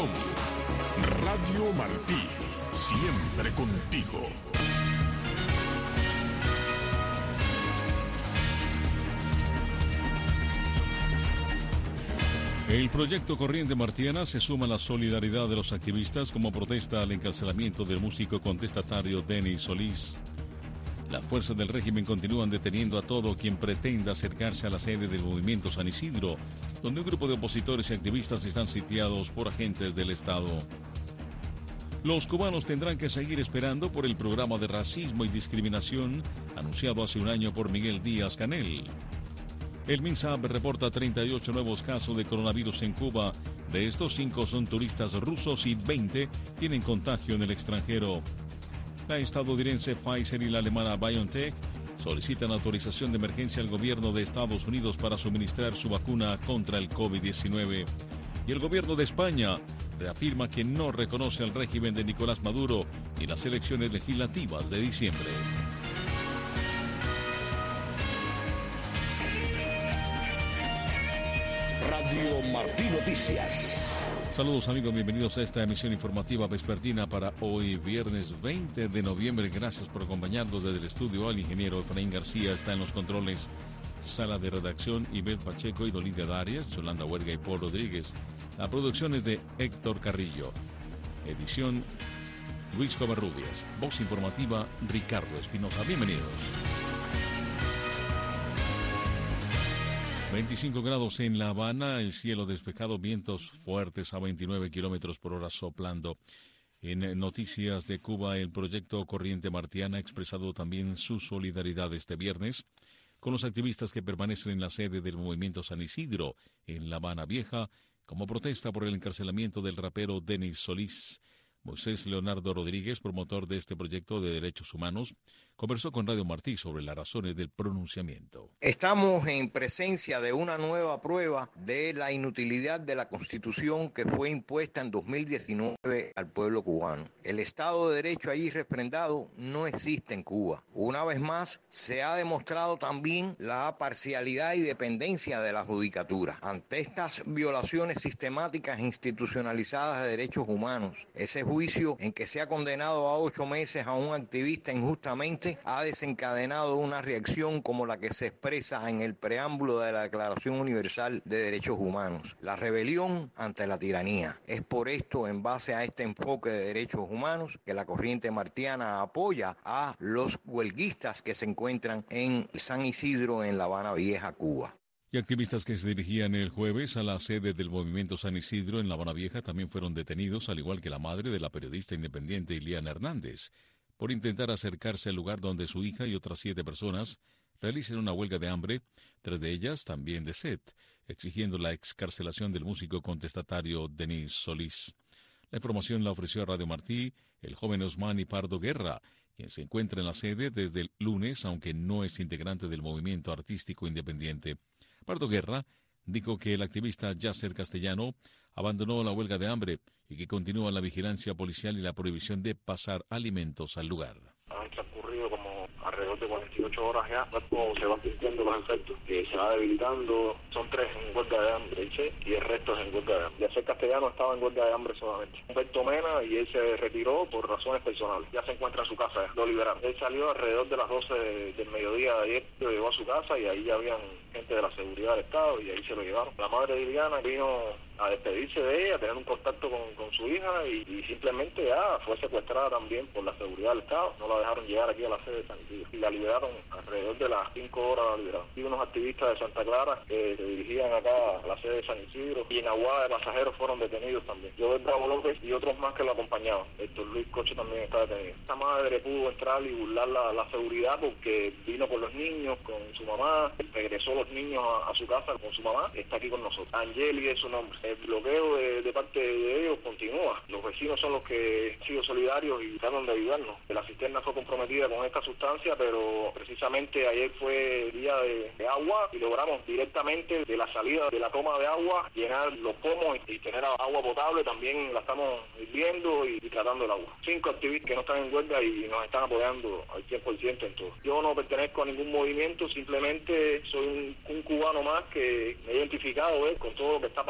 Colón. Radio Martí, siempre contigo. El proyecto Corriente Martiana se suma a la solidaridad de los activistas como protesta al encarcelamiento del músico contestatario Denis Solís. Las fuerzas del régimen continúan deteniendo a todo quien pretenda acercarse a la sede del movimiento San Isidro, donde un grupo de opositores y activistas están sitiados por agentes del Estado. Los cubanos tendrán que seguir esperando por el programa de racismo y discriminación anunciado hace un año por Miguel Díaz-Canel. El MINSAB reporta 38 nuevos casos de coronavirus en Cuba. De estos, 5 son turistas rusos y 20 tienen contagio en el extranjero. La estadounidense Pfizer y la alemana BioNTech solicitan autorización de emergencia al gobierno de Estados Unidos para suministrar su vacuna contra el COVID-19. Y el gobierno de España reafirma que no reconoce al régimen de Nicolás Maduro ni las elecciones legislativas de diciembre. Radio Martí Noticias. Saludos amigos, bienvenidos a esta emisión informativa vespertina para hoy, viernes 20 de noviembre. Gracias por acompañarnos desde el estudio. El ingeniero Efraín García está en los controles. Sala de redacción, Ivette Pacheco y Dolidia Darias, Yolanda Huerga y Paul Rodríguez. La producción es de Héctor Carrillo. Edición, Luis Covarrubias. Voz informativa, Ricardo Espinosa. Bienvenidos. 25 grados en La Habana, el cielo despejado, vientos fuertes a 29 kilómetros por hora soplando. En noticias de Cuba, el proyecto Corriente Martiana ha expresado también su solidaridad este viernes con los activistas que permanecen en la sede del movimiento San Isidro en La Habana Vieja como protesta por el encarcelamiento del rapero Denis Solís. Moisés Leonardo Rodríguez, promotor de este proyecto de derechos humanos, conversó con Radio Martí sobre las razones del pronunciamiento. Estamos en presencia de una nueva prueba de la inutilidad de la Constitución que fue impuesta en 2019 al pueblo cubano. El Estado de Derecho allí refrendado no existe en Cuba. Una vez más, se ha demostrado también la parcialidad y dependencia de la judicatura. Ante estas violaciones sistemáticas e institucionalizadas de derechos humanos, ese juicio en que se ha condenado a 8 meses a un activista injustamente ha desencadenado una reacción como la que se expresa en el preámbulo de la Declaración Universal de Derechos Humanos, la rebelión ante la tiranía. Es por esto, en base a este enfoque de derechos humanos, que la Corriente Martiana apoya a los huelguistas que se encuentran en San Isidro, en La Habana Vieja, Cuba. Y activistas que se dirigían el jueves a la sede del movimiento San Isidro en La Habana Vieja también fueron detenidos, al igual que la madre de la periodista independiente Iliana Hernández, por intentar acercarse al lugar donde su hija y otras 7 personas realicen una huelga de hambre, 3 de ellas también de sed, exigiendo la excarcelación del músico contestatario Denis Solís. La información la ofreció a Radio Martí el joven Osmani Pardo Guerra, quien se encuentra en la sede desde el lunes, aunque no es integrante del movimiento artístico independiente. Pardo Guerra dijo que el activista Yasser Castellano abandonó la huelga de hambre y que continúa la vigilancia policial y la prohibición de pasar alimentos al lugar. Han transcurrido como alrededor de 48 horas ya, como se van sintiendo los efectos, que se va debilitando. Son 3 en huelga de hambre y el resto es en huelga de hambre. Yasser Castellano estaba en huelga de hambre solamente. Humberto Mena, y él se retiró por razones personales. Ya se encuentra en su casa, lo liberaron. Él salió alrededor de las 12 del mediodía de ayer, lo llevó a su casa y ahí ya habían gente de la seguridad del Estado y ahí se lo llevaron. La madre de Liliana vino a despedirse de ella, a tener un contacto con su hija y simplemente ya fue secuestrada también por la seguridad del Estado. No la dejaron llegar aquí a la sede de San Isidro y la liberaron alrededor de las 5 horas. La liberaron. Y unos activistas de Santa Clara que se dirigían acá a la sede de San Isidro y en Aguada de pasajeros fueron detenidos también. Joel Bravo López y otros más que lo acompañaban. Héctor Luis Coche también está detenido. Esta madre pudo entrar y burlar la seguridad porque vino con los niños, con su mamá, regresó los niños a su casa con su mamá, está aquí con nosotros. Angeli es su nombre. El bloqueo de parte de ellos continúa. Los vecinos son los que han sido solidarios y tratan de ayudarnos. La cisterna fue comprometida con esta sustancia, pero precisamente ayer fue día de agua y logramos directamente de la salida de la toma de agua llenar los pomos y tener agua potable. También la estamos hirviendo y tratando el agua. 5 activistas que no están en huelga y nos están apoyando al 100% en todo. Yo no pertenezco a ningún movimiento, simplemente soy un cubano más que me he identificado con todo lo que está pasando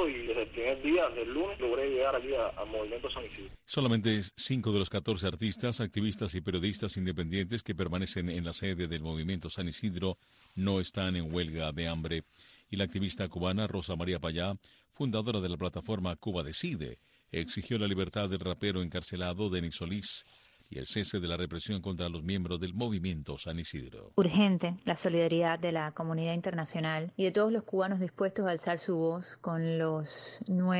todo y desde el primer día, desde el lunes, logré llegar aquí al Movimiento San Isidro. Solamente 5 de los 14 artistas, activistas y periodistas independientes que permanecen en la sede del Movimiento San Isidro no están en huelga de hambre. Y la activista cubana Rosa María Payá, fundadora de la plataforma Cuba Decide, exigió la libertad del rapero encarcelado Denis Solís y el cese de la represión contra los miembros del Movimiento San Isidro. Urgente la solidaridad de la comunidad internacional y de todos los cubanos dispuestos a alzar su voz con los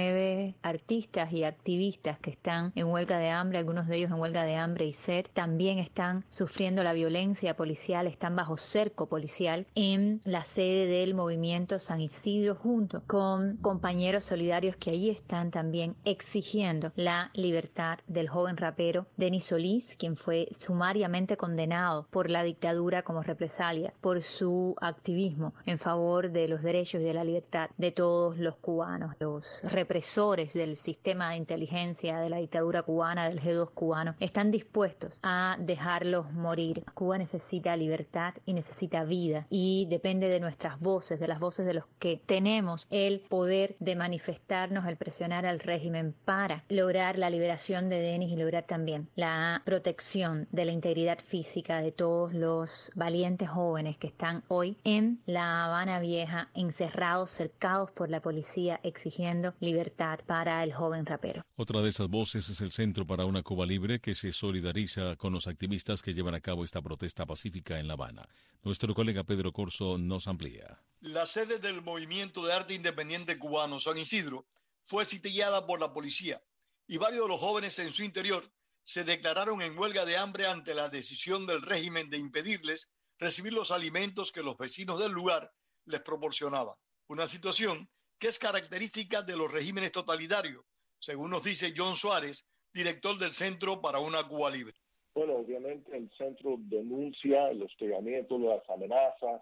9 artistas y activistas que están en huelga de hambre, algunos de ellos en huelga de hambre y sed, también están sufriendo la violencia policial, están bajo cerco policial en la sede del Movimiento San Isidro junto con compañeros solidarios que allí están también exigiendo la libertad del joven rapero Denis Solís, quien fue sumariamente condenado por la dictadura como represalia por su activismo en favor de los derechos y de la libertad de todos los cubanos. Los represores del sistema de inteligencia de la dictadura cubana, del G2 cubano, están dispuestos a dejarlos morir. Cuba necesita libertad y necesita vida y depende de nuestras voces, de las voces de los que tenemos el poder de manifestarnos, el presionar al régimen para lograr la liberación de Denis y lograr también la protección de la integridad física de todos los valientes jóvenes que están hoy en La Habana Vieja, encerrados, cercados por la policía, exigiendo libertad para el joven rapero. Otra de esas voces es el Centro para una Cuba Libre, que se solidariza con los activistas que llevan a cabo esta protesta pacífica en La Habana. Nuestro colega Pedro Corso nos amplía. La sede del Movimiento de Arte Independiente Cubano, San Isidro, fue sitiada por la policía y varios de los jóvenes en su interior se declararon en huelga de hambre ante la decisión del régimen de impedirles recibir los alimentos que los vecinos del lugar les proporcionaban. Una situación que es característica de los regímenes totalitarios, según nos dice John Suárez, director del Centro para una Cuba Libre. Bueno, obviamente el centro denuncia el hostigamiento, las amenazas,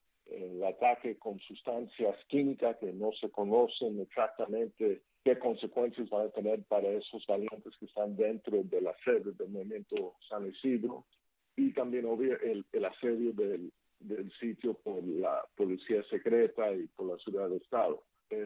el ataque con sustancias químicas que no se conocen exactamente qué consecuencias van a tener para esos valientes que están dentro de la sede del Movimiento San Isidro, y también el asedio del sitio por la policía secreta y por la seguridad del Estado. Es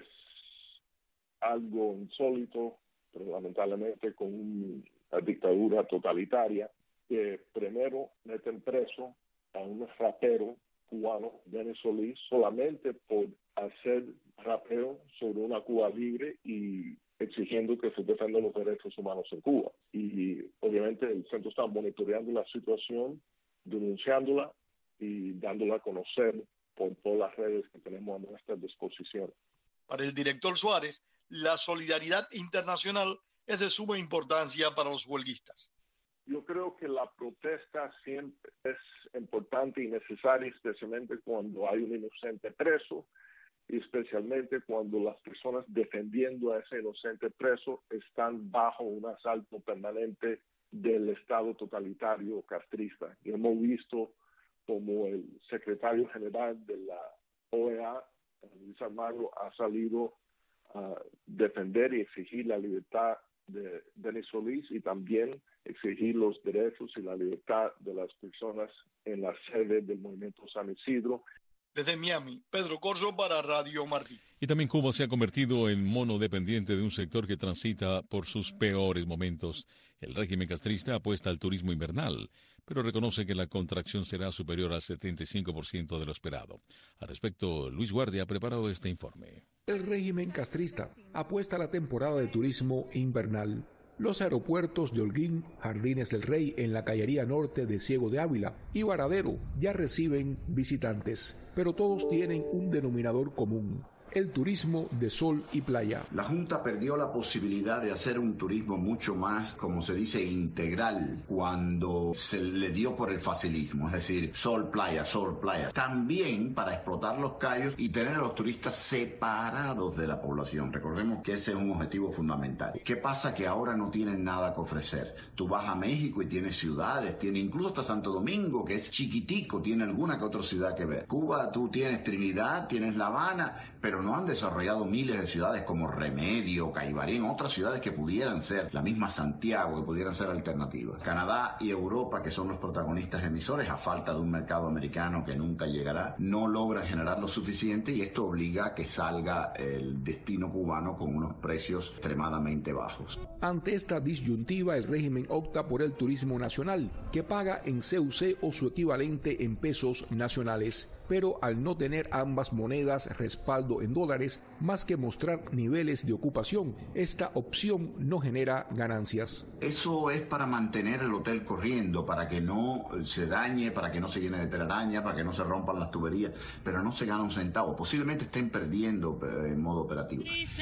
algo insólito, pero lamentablemente con una dictadura totalitaria, que primero meten preso a un rapero cubano, Denis Solís, solamente por hacer rapeo sobre una Cuba libre y exigiendo que se defendan los derechos humanos en Cuba. Y obviamente el centro está monitoreando la situación, denunciándola y dándola a conocer por todas las redes que tenemos a nuestra disposición. Para el director Suárez, la solidaridad internacional es de suma importancia para los huelguistas. Yo creo que la protesta siempre es importante y necesaria, especialmente cuando hay un inocente preso, y especialmente cuando las personas defendiendo a ese inocente preso están bajo un asalto permanente del Estado totalitario castrista. Y hemos visto como el secretario general de la OEA, Luis Almagro, ha salido a defender y exigir la libertad de Denis Solís y también exigir los derechos y la libertad de las personas en la sede del Movimiento San Isidro. Desde Miami, Pedro Corso para Radio Martí. Y también Cuba se ha convertido en mono dependiente de un sector que transita por sus peores momentos. El régimen castrista apuesta al turismo invernal, pero reconoce que la contracción será superior al 75% de lo esperado. Al respecto, Luis Guardia ha preparado este informe. El régimen castrista apuesta a la temporada de turismo invernal. Los aeropuertos de Holguín, Jardines del Rey en la Cañería Norte de Ciego de Ávila y Varadero ya reciben visitantes, pero todos tienen un denominador común: el turismo de sol y playa. La Junta perdió la posibilidad de hacer un turismo mucho más, como se dice, integral, cuando se le dio por el facilismo, es decir, sol, playa, sol, playa. También para explotar los cayos y tener a los turistas separados de la población. Recordemos que ese es un objetivo fundamental. ¿Qué pasa? Que ahora no tienen nada que ofrecer. Tú vas a México y tienes ciudades, tiene incluso hasta Santo Domingo, que es chiquitico, tiene alguna que otra ciudad que ver. Cuba, tú tienes Trinidad, tienes La Habana, pero no han desarrollado miles de ciudades como Remedio, Caibarén, otras ciudades que pudieran ser, la misma Santiago, que pudieran ser alternativas. Canadá y Europa, que son los protagonistas emisores, a falta de un mercado americano que nunca llegará, no logran generar lo suficiente y esto obliga a que salga el destino cubano con unos precios extremadamente bajos. Ante esta disyuntiva, el régimen opta por el turismo nacional, que paga en CUC o su equivalente en pesos nacionales, pero al no tener ambas monedas respaldo en dólares, más que mostrar niveles de ocupación, esta opción no genera ganancias. Eso es para mantener el hotel corriendo, para que no se dañe, para que no se llene de telaraña, para que no se rompan las tuberías, pero no se gana un centavo. Posiblemente estén perdiendo en modo operativo.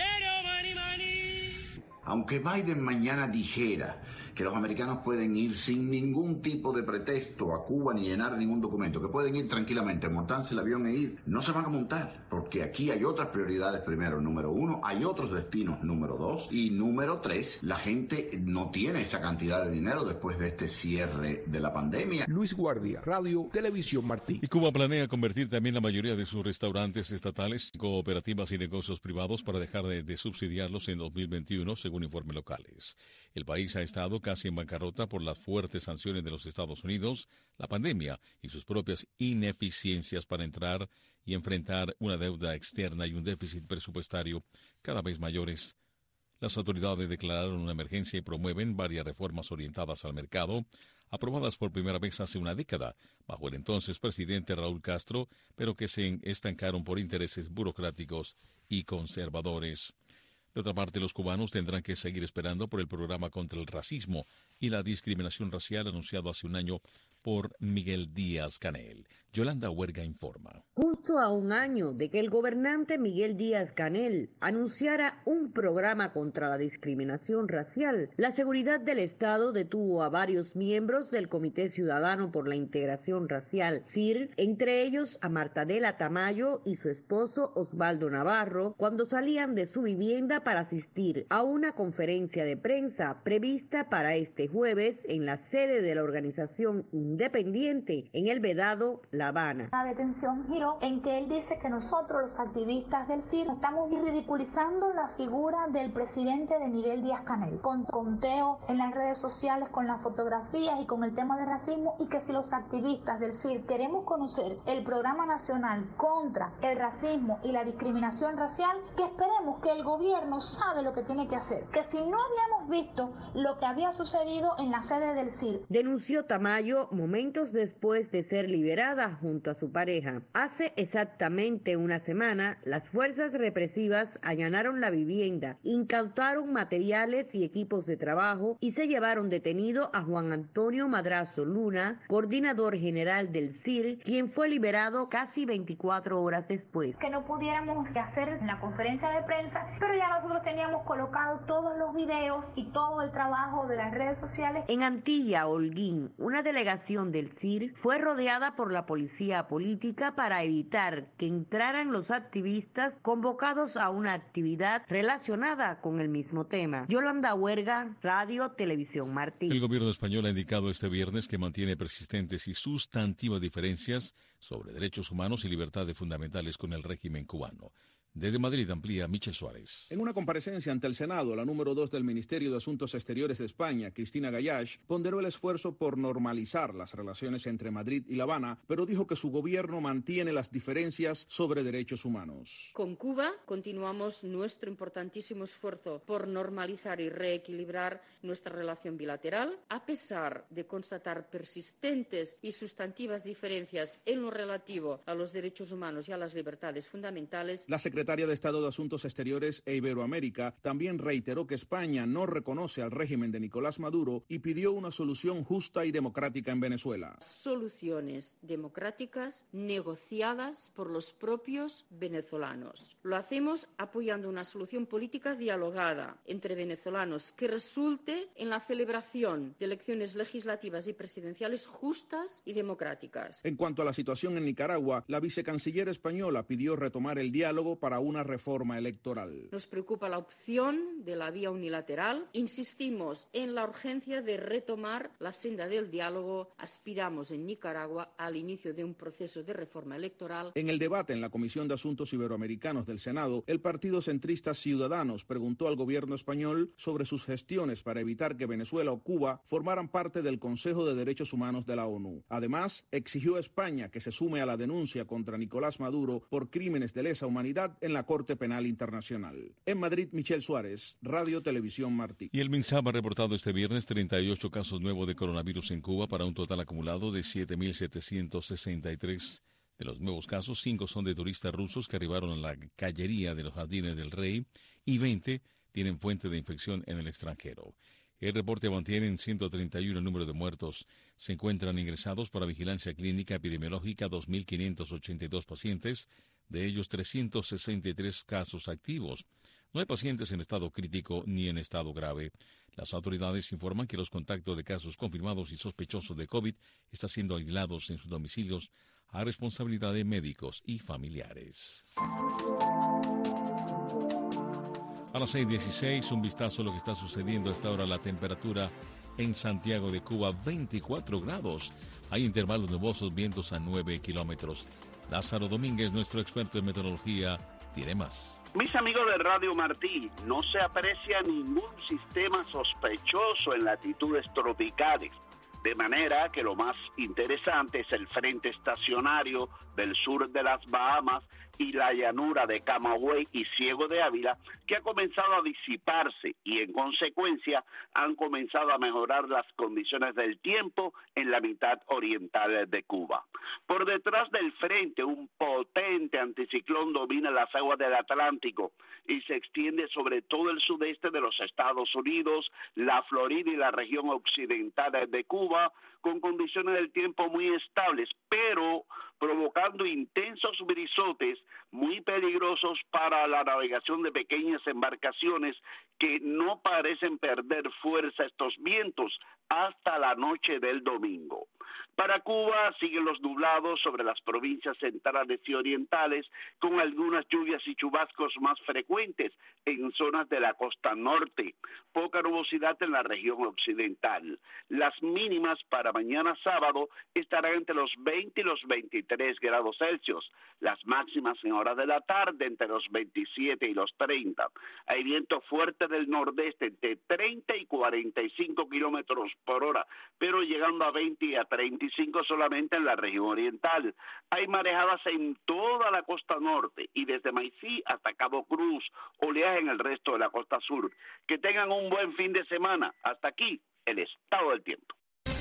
Aunque Biden mañana dijera que los americanos pueden ir sin ningún tipo de pretexto a Cuba ni llenar ningún documento, que pueden ir tranquilamente, montarse el avión e ir, no se van a montar, porque aquí hay otras prioridades primero, número 1, hay otros destinos, número 2, y número 3, la gente no tiene esa cantidad de dinero después de este cierre de la pandemia. Luis Guardia, Radio Televisión Martí. Y Cuba planea convertir también la mayoría de sus restaurantes estatales en cooperativas y negocios privados para dejar de subsidiarlos en 2021, según informes locales. El país ha estado casi en bancarrota por las fuertes sanciones de los Estados Unidos, la pandemia y sus propias ineficiencias para entrar y enfrentar una deuda externa y un déficit presupuestario cada vez mayores. Las autoridades declararon una emergencia y promueven varias reformas orientadas al mercado, aprobadas por primera vez hace una década, bajo el entonces presidente Raúl Castro, pero que se estancaron por intereses burocráticos y conservadores. De otra parte, los cubanos tendrán que seguir esperando por el programa contra el racismo y la discriminación racial anunciado hace un año por Miguel Díaz-Canel. Yolanda Huerga informa. Justo a un año de que el gobernante Miguel Díaz-Canel anunciara un programa contra la discriminación racial, la seguridad del Estado detuvo a varios miembros del Comité Ciudadano por la Integración Racial, CIR, entre ellos a Martadela Tamayo y su esposo Osvaldo Navarro, cuando salían de su vivienda para asistir a una conferencia de prensa prevista para este jueves en la sede de la organización independiente en el Vedado, La Habana. La detención giró en que él dice que nosotros, los activistas del CIR, estamos ridiculizando la figura del presidente de Miguel Díaz-Canel, con conteo en las redes sociales, con las fotografías y con el tema de racismo, y que si los activistas del CIR queremos conocer el programa nacional contra el racismo y la discriminación racial, que esperemos que el gobierno sabe lo que tiene que hacer, que si no habíamos visto lo que había sucedido en la sede del CIR. Denunció Tamayo momentos después de ser liberada junto a su pareja. Hace exactamente una semana, las fuerzas represivas allanaron la vivienda, incautaron materiales y equipos de trabajo y se llevaron detenido a Juan Antonio Madrazo Luna, coordinador general del CIR, quien fue liberado casi 24 horas después. Que no pudiéramos hacer la conferencia de prensa, pero ya nosotros teníamos colocado todos los videos y todo el trabajo de las redes sociales. En Antilla, Holguín, una delegación del CIR fue rodeada por la policía política para evitar que entraran los activistas convocados a una actividad relacionada con el mismo tema. Yolanda Huerga, Radio Televisión Martí. El gobierno español ha indicado este viernes que mantiene persistentes y sustantivas diferencias sobre derechos humanos y libertades fundamentales con el régimen cubano. Desde Madrid amplía Michel Suárez. En una comparecencia ante el Senado, la número 2 del Ministerio de Asuntos Exteriores de España, Cristina Gallach, ponderó el esfuerzo por normalizar las relaciones entre Madrid y La Habana, pero dijo que su gobierno mantiene las diferencias sobre derechos humanos. Con Cuba continuamos nuestro importantísimo esfuerzo por normalizar y reequilibrar nuestra relación bilateral, a pesar de constatar persistentes y sustantivas diferencias en lo relativo a los derechos humanos y a las libertades fundamentales. La secretaria de Estado de Asuntos Exteriores e Iberoamérica también reiteró que España no reconoce al régimen de Nicolás Maduro y pidió una solución justa y democrática en Venezuela. Soluciones democráticas negociadas por los propios venezolanos. Lo hacemos apoyando una solución política dialogada entre venezolanos que resulte en la celebración de elecciones legislativas y presidenciales justas y democráticas. En cuanto a la situación en Nicaragua, la vicecanciller española pidió retomar el diálogo para para una reforma electoral. Nos preocupa la opción de la vía unilateral. Insistimos en la urgencia de retomar la senda del diálogo. Aspiramos en Nicaragua al inicio de un proceso de reforma electoral. En el debate en la Comisión de Asuntos Iberoamericanos del Senado, el partido centrista Ciudadanos preguntó al gobierno español sobre sus gestiones para evitar que Venezuela o Cuba formaran parte del Consejo de Derechos Humanos de la ONU. Además, exigió a España que se sume a la denuncia contra Nicolás Maduro por crímenes de lesa humanidad en la Corte Penal Internacional. En Madrid, Michel Suárez, Radio Televisión Martí. Y el MINSAB ha reportado este viernes 38 casos nuevos de coronavirus en Cuba para un total acumulado de 7.763. De los nuevos casos, 5 son de turistas rusos que arribaron a la callería de los Jardines del Rey y 20 tienen fuente de infección en el extranjero. El reporte mantiene en 131 el número de muertos. Se encuentran ingresados para vigilancia clínica epidemiológica 2.582 pacientes, de ellos 363 casos activos. No hay pacientes en estado crítico ni en estado grave. Las autoridades informan que los contactos de casos confirmados y sospechosos de COVID están siendo aislados en sus domicilios a responsabilidad de médicos y familiares. A las 6:16, un vistazo a lo que está sucediendo a esta hora. La temperatura en Santiago de Cuba, 24 grados. Hay intervalos nubosos, vientos a 9 kilómetros. Lázaro Domínguez, nuestro experto en meteorología, tiene más. Mis amigos de Radio Martí, no se aprecia ningún sistema sospechoso en latitudes tropicales. De manera que lo más interesante es el frente estacionario del sur de las Bahamas y la llanura de Camagüey y Ciego de Ávila, que ha comenzado a disiparse y en consecuencia han comenzado a mejorar las condiciones del tiempo en la mitad oriental de Cuba. Por detrás del frente, un potente anticiclón domina las aguas del Atlántico y se extiende sobre todo el sudeste de los Estados Unidos, la Florida y la región occidental de Cuba, con condiciones del tiempo muy estables, pero provocando intensos brisotes muy peligrosos para la navegación de pequeñas embarcaciones que no parecen perder fuerza estos vientos hasta la noche del domingo. Para Cuba siguen los nublados sobre las provincias centrales y orientales, con algunas lluvias y chubascos más frecuentes en zonas de la costa norte. Poca nubosidad en la región occidental. Las mínimas para mañana sábado estarán entre los 20 y los 23 grados Celsius. Las máximas en horas de la tarde entre los 27 y los 30. Hay viento fuerte del nordeste entre 30 y 45 kilómetros por hora, pero llegando a 20 y a 35 solamente en la región oriental. Hay marejadas en toda la costa norte y desde Maicí hasta Cabo Cruz, oleaje en el resto de la costa sur. Que tengan un buen fin de semana. Hasta aquí el estado del tiempo.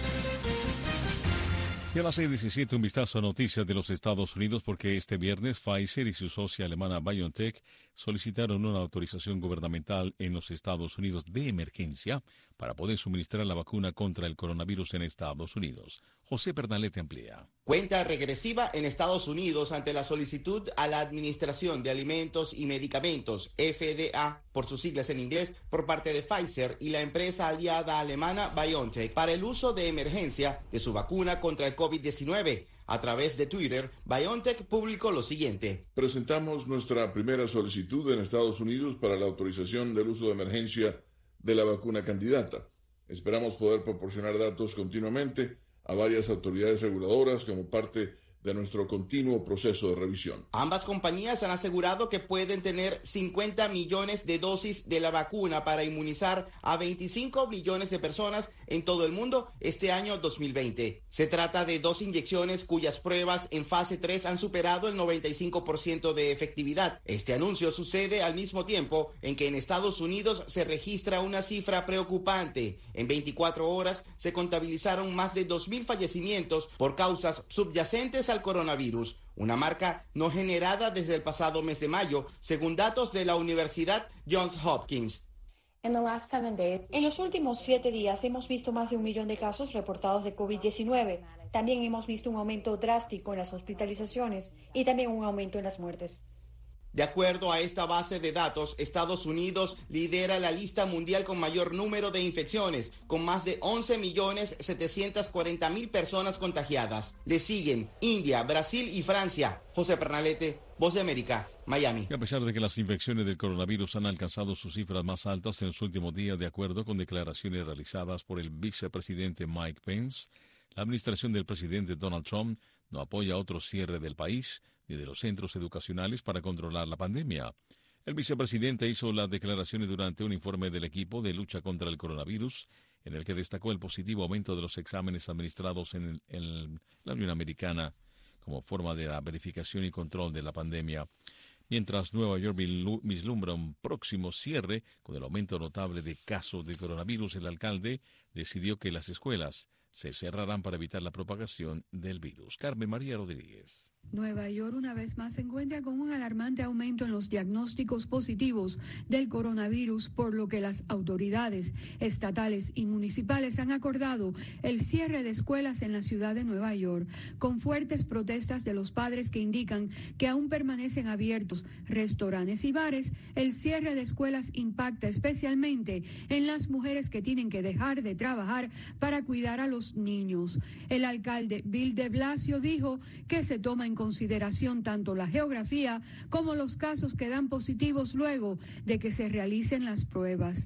Y a las 6:17, un vistazo a noticias de los Estados Unidos, porque este viernes Pfizer y su socia alemana BioNTech solicitaron una autorización gubernamental en los Estados Unidos de emergencia para poder suministrar la vacuna contra el coronavirus en Estados Unidos. José Pernalete amplía. Cuenta regresiva en Estados Unidos ante la solicitud a la Administración de Alimentos y Medicamentos, FDA, por sus siglas en inglés, por parte de Pfizer y la empresa aliada alemana BioNTech para el uso de emergencia de su vacuna contra el COVID-19. A través de Twitter, BioNTech publicó lo siguiente. Presentamos nuestra primera solicitud en Estados Unidos para la autorización del uso de emergencia de la vacuna candidata. Esperamos poder proporcionar datos continuamente a varias autoridades reguladoras como parte de nuestro continuo proceso de revisión. Ambas compañías han asegurado que pueden tener 50 millones de dosis de la vacuna para inmunizar a 25 millones de personas en todo el mundo este año 2020. Se trata de 2 inyecciones cuyas pruebas en fase 3 han superado el 95% de efectividad. Este anuncio sucede al mismo tiempo en que en Estados Unidos se registra una cifra preocupante. En 24 horas se contabilizaron más de 2.000 fallecimientos por causas subyacentes al coronavirus, una marca no generada desde el pasado mes de mayo, según datos de la Universidad Johns Hopkins. En los últimos 7 días hemos visto más de 1 millón de casos reportados de COVID-19. También hemos visto un aumento drástico en las hospitalizaciones y también un aumento en las muertes. De acuerdo a esta base de datos, Estados Unidos lidera la lista mundial con mayor número de infecciones, con más de 11.740.000 personas contagiadas. Le siguen India, Brasil y Francia. José Pernalete, Voz de América, Miami. Y a pesar de que las infecciones del coronavirus han alcanzado sus cifras más altas en los últimos días, de acuerdo con declaraciones realizadas por el vicepresidente Mike Pence, la administración del presidente Donald Trump no apoya otro cierre del país ni de los centros educacionales para controlar la pandemia. El vicepresidente hizo las declaraciones durante un informe del equipo de lucha contra el coronavirus, en el que destacó el positivo aumento de los exámenes administrados en la Unión Americana como forma de la verificación y control de la pandemia. Mientras Nueva York vislumbra un próximo cierre con el aumento notable de casos de coronavirus, el alcalde decidió que las escuelas se cerrarán para evitar la propagación del virus. Carmen María Rodríguez. Nueva York una vez más se encuentra con un alarmante aumento en los diagnósticos positivos del coronavirus, por lo que las autoridades estatales y municipales han acordado el cierre de escuelas en la ciudad de Nueva York, con fuertes protestas de los padres que indican que aún permanecen abiertos restaurantes y bares. El cierre de escuelas impacta especialmente en las mujeres que tienen que dejar de trabajar para cuidar a los niños. El alcalde Bill de Blasio dijo que se toma en consideración tanto la geografía como los casos que dan positivos luego de que se realicen las pruebas.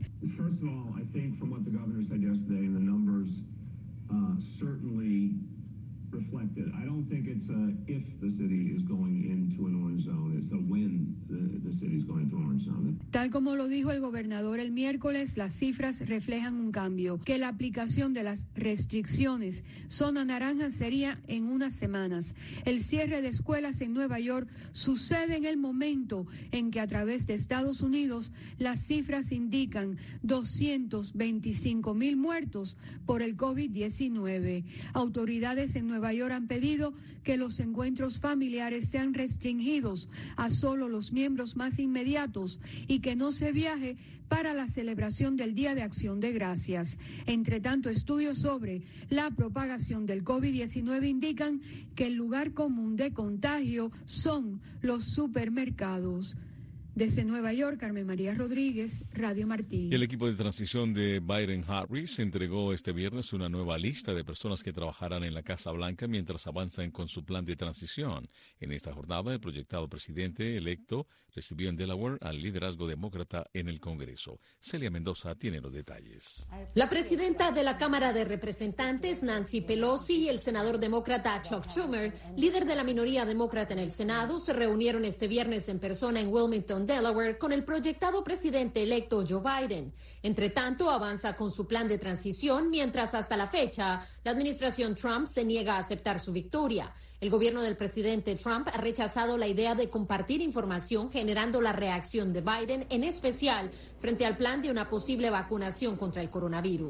Reflected. I don't think it's a if the city is going into an orange zone, it's a when the city is going to an orange zone. Tal como lo dijo el gobernador el miércoles, las cifras reflejan un cambio, que la aplicación de las restricciones zona naranja sería en unas semanas. El cierre de escuelas en Nueva York sucede en el momento en que a través de Estados Unidos las cifras indican 225,000 muertos por el COVID-19. Autoridades en Nueva York han pedido que los encuentros familiares sean restringidos a solo los miembros más inmediatos y que no se viaje para la celebración del Día de Acción de Gracias. Entre tanto, estudios sobre la propagación del COVID-19 indican que el lugar común de contagio son los supermercados. Desde Nueva York, Carmen María Rodríguez, Radio Martí. El equipo de transición de Biden-Harris entregó este viernes una nueva lista de personas que trabajarán en la Casa Blanca mientras avanzan con su plan de transición. En esta jornada, el proyectado presidente electo recibió en Delaware al liderazgo demócrata en el Congreso. Celia Mendoza tiene los detalles. La presidenta de la Cámara de Representantes, Nancy Pelosi, y el senador demócrata Chuck Schumer, líder de la minoría demócrata en el Senado, se reunieron este viernes en persona en Wilmington, Delaware, con el proyectado presidente electo Joe Biden. Entre tanto, avanza con su plan de transición, mientras hasta la fecha la administración Trump se niega a aceptar su victoria. El gobierno del presidente Trump ha rechazado la idea de compartir información, generando la reacción de Biden, en especial frente al plan de una posible vacunación contra el coronavirus.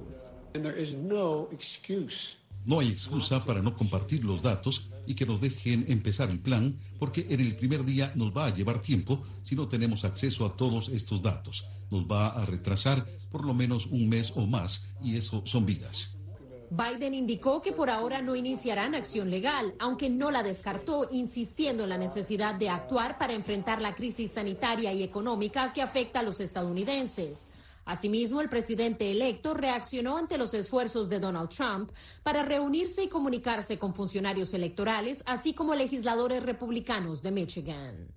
No hay excusa para no compartir los datos y que nos dejen empezar el plan, porque en el primer día nos va a llevar tiempo si no tenemos acceso a todos estos datos. Nos va a retrasar por lo menos un mes o más, y eso son vidas. Biden indicó que por ahora no iniciarán acción legal, aunque no la descartó, insistiendo en la necesidad de actuar para enfrentar la crisis sanitaria y económica que afecta a los estadounidenses. Asimismo, el presidente electo reaccionó ante los esfuerzos de Donald Trump para reunirse y comunicarse con funcionarios electorales, así como legisladores republicanos de Michigan.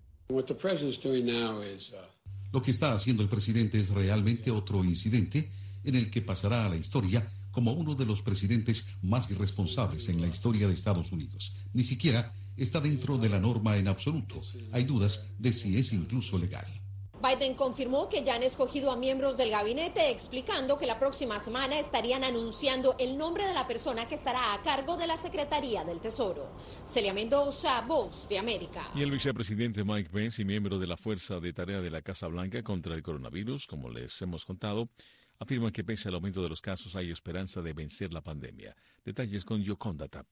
Lo que está haciendo el presidente es realmente otro incidente en el que pasará a la historia como uno de los presidentes más irresponsables en la historia de Estados Unidos. Ni siquiera está dentro de la norma en absoluto. Hay dudas de si es incluso legal. Biden confirmó que ya han escogido a miembros del gabinete, explicando que la próxima semana estarían anunciando el nombre de la persona que estará a cargo de la Secretaría del Tesoro. Celia Mendoza, Voz de América. Y el vicepresidente Mike Pence y miembro de la Fuerza de Tarea de la Casa Blanca contra el coronavirus, como les hemos contado, afirman que pese al aumento de los casos hay esperanza de vencer la pandemia. Detalles con Yoconda Tapia.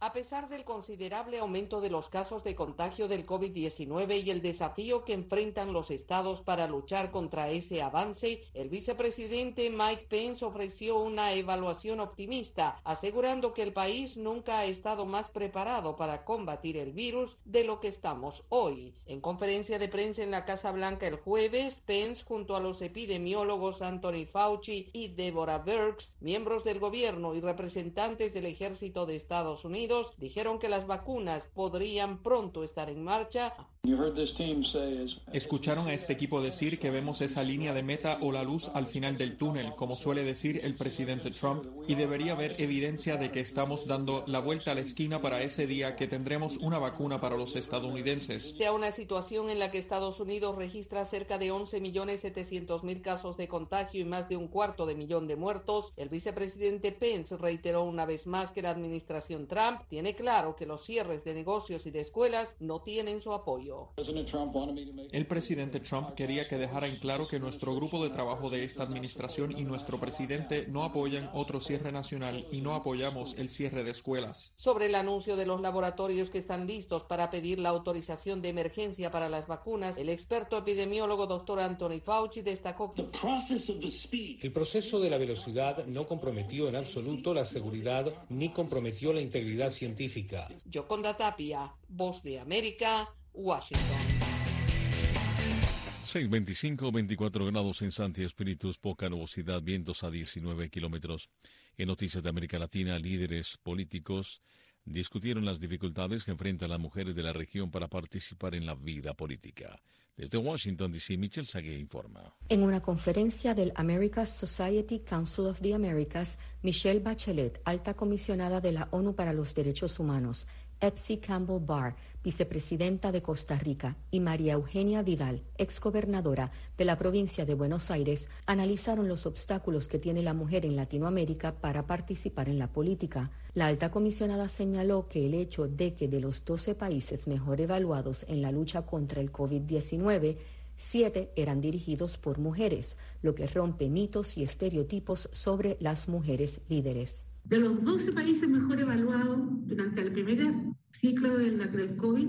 A pesar del considerable aumento de los casos de contagio del COVID-19 y el desafío que enfrentan los estados para luchar contra ese avance, el vicepresidente Mike Pence ofreció una evaluación optimista, asegurando que el país nunca ha estado más preparado para combatir el virus de lo que estamos hoy. En conferencia de prensa en la Casa Blanca el jueves, Pence, junto a los epidemiólogos Anthony Fauci y Deborah Birx, miembros del gobierno y representantes del ejército de Estados Unidos, dijeron que las vacunas podrían pronto estar en marcha. Escucharon a este equipo decir que vemos esa línea de meta o la luz al final del túnel, como suele decir el presidente Trump, y debería haber evidencia de que estamos dando la vuelta a la esquina para ese día que tendremos una vacuna para los estadounidenses. De una situación en la que Estados Unidos registra cerca de 11.700.000 casos de contagio y más de 250.000 de muertos, el vicepresidente Pence reiteró una vez más que la administración Trump tiene claro que los cierres de negocios y de escuelas no tienen su apoyo. El presidente Trump quería que dejara en claro que nuestro grupo de trabajo de esta administración y nuestro presidente no apoyan otro cierre nacional y no apoyamos el cierre de escuelas. Sobre el anuncio de los laboratorios que están listos para pedir la autorización de emergencia para las vacunas, el experto epidemiólogo Dr. Anthony Fauci destacó que el proceso de la velocidad no comprometió en absoluto la seguridad ni comprometió la integridad científica. Yoconda Tapia, Voz de América, Washington. 6:25, 24 grados en Santi Espíritus, poca nubosidad, vientos a 19 kilómetros. En noticias de América Latina, líderes políticos discutieron las dificultades que enfrentan las mujeres de la región para participar en la vida política. Desde Washington, D.C., Michelle Sagué informa. En una conferencia del America's Society Council of the Americas, Michelle Bachelet, alta comisionada de la ONU para los Derechos Humanos, Epsi Campbell Barr, vicepresidenta de Costa Rica, y María Eugenia Vidal, exgobernadora de la provincia de Buenos Aires, analizaron los obstáculos que tiene la mujer en Latinoamérica para participar en la política. La alta comisionada señaló que el hecho de que de los 12 países mejor evaluados en la lucha contra el COVID-19, 7 eran dirigidos por mujeres, lo que rompe mitos y estereotipos sobre las mujeres líderes. De los 12 países mejor evaluados durante el primer ciclo del COVID,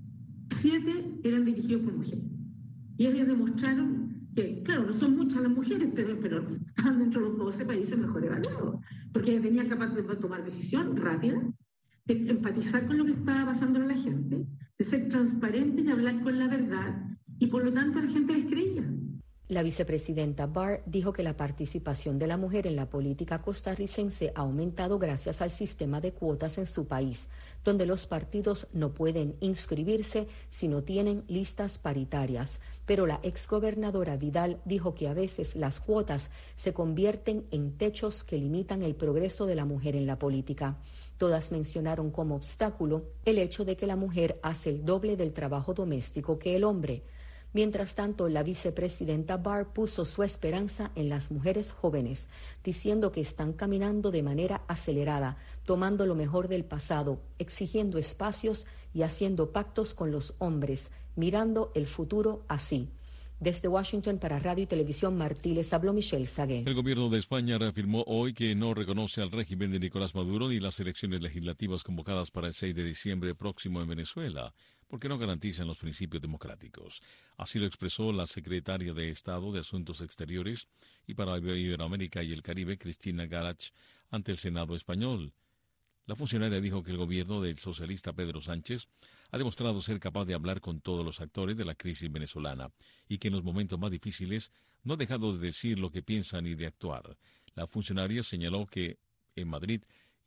7 eran dirigidos por mujeres. Y ellos demostraron que, claro, no son muchas las mujeres, pero están dentro de los 12 países mejor evaluados, porque ellas tenían capacidad de tomar decisión rápida, de empatizar con lo que estaba pasando a la gente, de ser transparentes y hablar con la verdad, y por lo tanto a la gente les creía. La vicepresidenta Barr dijo que la participación de la mujer en la política costarricense ha aumentado gracias al sistema de cuotas en su país, donde los partidos no pueden inscribirse si no tienen listas paritarias. Pero la exgobernadora Vidal dijo que a veces las cuotas se convierten en techos que limitan el progreso de la mujer en la política. Todas mencionaron como obstáculo el hecho de que la mujer hace el doble del trabajo doméstico que el hombre. Mientras tanto, la vicepresidenta Barr puso su esperanza en las mujeres jóvenes, diciendo que están caminando de manera acelerada, tomando lo mejor del pasado, exigiendo espacios y haciendo pactos con los hombres, mirando el futuro así. Desde Washington para Radio y Televisión Martí les habló Michelle Sagué. El gobierno de España reafirmó hoy que no reconoce al régimen de Nicolás Maduro ni las elecciones legislativas convocadas para el 6 de diciembre próximo en Venezuela, porque no garantizan los principios democráticos. Así lo expresó la secretaria de Estado de Asuntos Exteriores y para Iberoamérica y el Caribe, Cristina Garach, ante el Senado español. La funcionaria dijo que el gobierno del socialista Pedro Sánchez ha demostrado ser capaz de hablar con todos los actores de la crisis venezolana y que en los momentos más difíciles no ha dejado de decir lo que piensa ni de actuar. La funcionaria señaló que en Madrid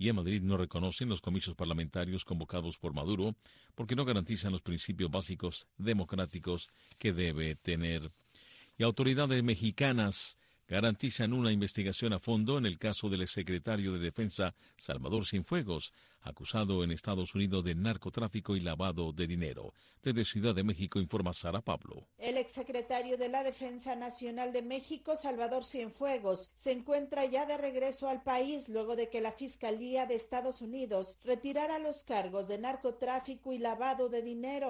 no reconocen los comicios parlamentarios convocados por Maduro porque no garantizan los principios básicos democráticos que debe tener. Y autoridades mexicanas garantizan una investigación a fondo en el caso del exsecretario de Defensa Salvador Cienfuegos, acusado en Estados Unidos de narcotráfico y lavado de dinero. Desde Ciudad de México informa Sara Pablo. El exsecretario de la Defensa Nacional de México, Salvador Cienfuegos, se encuentra ya de regreso al país luego de que la Fiscalía de Estados Unidos retirara los cargos de narcotráfico y lavado de dinero.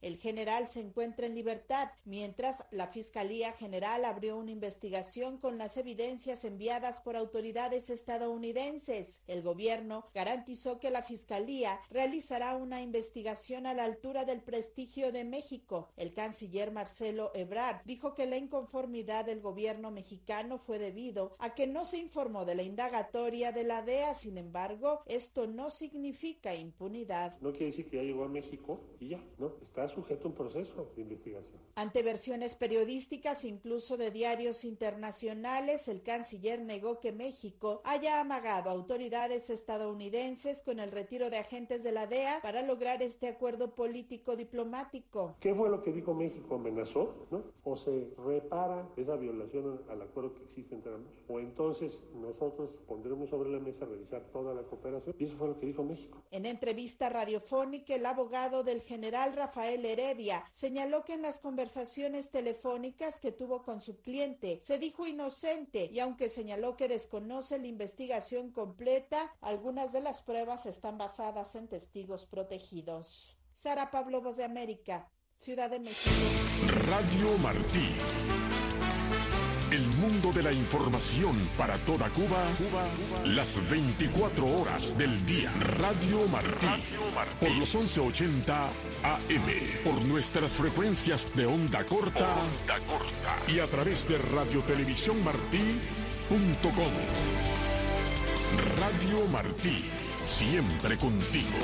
El general se encuentra en libertad, mientras la Fiscalía General abrió una investigación con las evidencias enviadas por autoridades estadounidenses. El gobierno garantizó que la Fiscalía realizará una investigación a la altura del prestigio de México. El canciller Marcelo Ebrard dijo que la inconformidad del gobierno mexicano fue debido a que no se informó de la indagatoria de la DEA. Sin embargo, esto no significa impunidad. No quiere decir que ya llegó a México y ya, ¿no? Está sujeto a un proceso de investigación. Ante versiones periodísticas, incluso de diarios internacionales, el canciller negó que México haya amagado a autoridades estadounidenses con el retiro de agentes de la DEA para lograr este acuerdo político diplomático. ¿Qué fue lo que dijo México? ¿Amenazó? ¿No? ¿O se repara esa violación al acuerdo que existe entre ambos? ¿O entonces nosotros pondremos sobre la mesa revisar toda la cooperación? Y eso fue lo que dijo México. En entrevista radiofónica, el abogado del general Rafael Heredia señaló que en las conversaciones telefónicas que tuvo con su cliente se dijo inocente, y aunque señaló que desconoce la investigación completa, algunas de las pruebas están basadas en testigos protegidos. Sara Pablo, Voz de América, Ciudad de México. Radio Martí. El mundo de la información para toda Cuba, las 24 horas del día. Radio Martí. Por los 1180 AM. Por nuestras frecuencias de onda corta. Y a través de radiotelevisiónmartí.com. Radio Martí. Siempre contigo.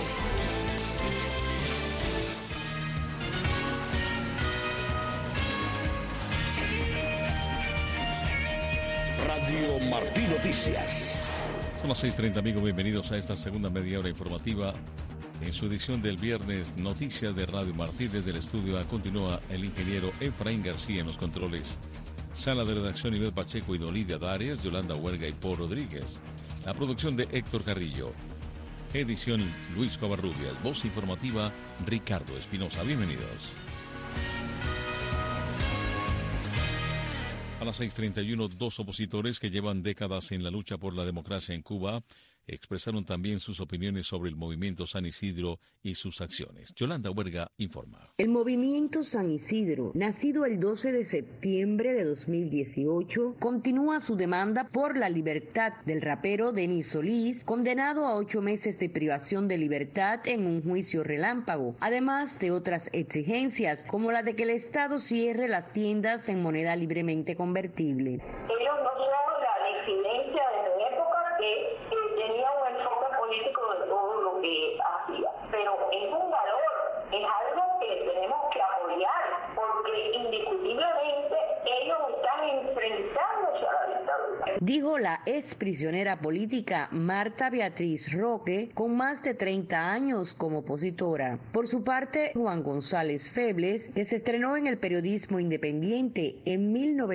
Radio Martí Noticias. Son las 6:30, amigos. Bienvenidos a esta segunda media hora informativa. En su edición del viernes, Noticias de Radio Martí. Desde el estudio A continúa el ingeniero Efraín García en los controles. Sala de redacción Ivette Pacheco y Dolidia Darias, Yolanda Huerga y Paul Rodríguez. La producción de Héctor Carrillo. Edición Luis Covarrubias. Voz informativa Ricardo Espinosa. Bienvenidos. A las 6:31, dos opositores que llevan décadas en la lucha por la democracia en Cuba expresaron también sus opiniones sobre el movimiento San Isidro y sus acciones. Yolanda Huerga informa. El movimiento San Isidro, nacido el 12 de septiembre de 2018, continúa su demanda por la libertad del rapero Denis Solís, condenado a 8 meses de privación de libertad en un juicio relámpago, además de otras exigencias, como la de que el Estado cierre las tiendas en moneda libremente convertible. Ellos no son la disidencia de la época que tenía un enfoque político de todo lo que hacía, pero es un valor, es algo que tenemos que apoyar, porque indiscutiblemente ellos están enfrentándose a la dictadura. Dijo la ex prisionera política Marta Beatriz Roque, con más de 30 años como opositora. Por su parte, Juan González Febles, que se estrenó en el periodismo independiente en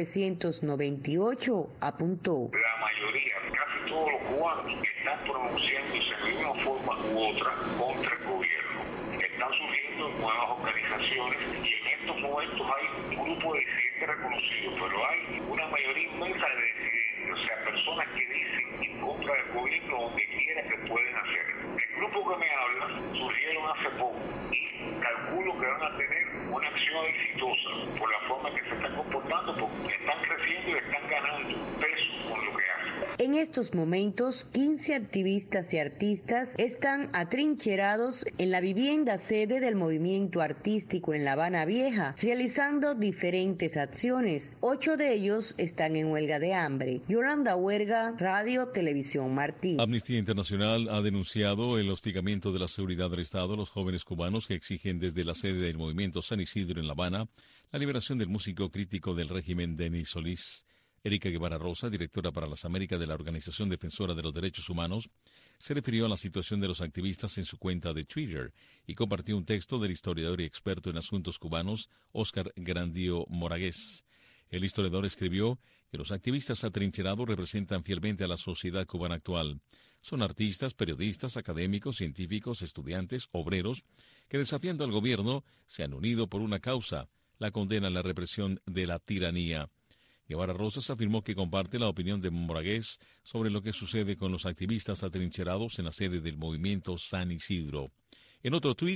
1998, apuntó. La mayoría, casi todos los cubanos, están pronunciándose de una forma u otra contra el gobierno. Están surgiendo nuevas organizaciones y en estos momentos hay un grupo de disidentes reconocidos, pero hay una mayoría inmensa de disidentes, o sea, personas que dicen en contra del gobierno donde quiera que pueden hacer. El grupo que me habla surgieron hace poco y calculo que van a tener una acción exitosa por la forma que se están comportando, porque están creciendo y están ganando peso con lo que hacen. En estos momentos, 15 activistas y artistas están atrincherados en la vivienda sede del movimiento artístico en La Habana Vieja, realizando diferentes acciones. 8 de ellos están en huelga de hambre. Yolanda Huerga, Radio Televisión Martí. Amnistía Internacional ha denunciado el hostigamiento de la seguridad del Estado a los jóvenes cubanos que exigen desde la sede del movimiento San Isidro en La Habana la liberación del músico crítico del régimen Denis Solís. Erika Guevara Rosa, directora para las Américas de la Organización Defensora de los Derechos Humanos, se refirió a la situación de los activistas en su cuenta de Twitter y compartió un texto del historiador y experto en asuntos cubanos, Óscar Grandio Moragués. El historiador escribió que los activistas atrincherados representan fielmente a la sociedad cubana actual. Son artistas, periodistas, académicos, científicos, estudiantes, obreros, que desafiando al gobierno se han unido por una causa, la condena a la represión de la tiranía. Guevara Rosas afirmó que comparte la opinión de Moragués sobre lo que sucede con los activistas atrincherados en la sede del movimiento San Isidro. En otro tuit,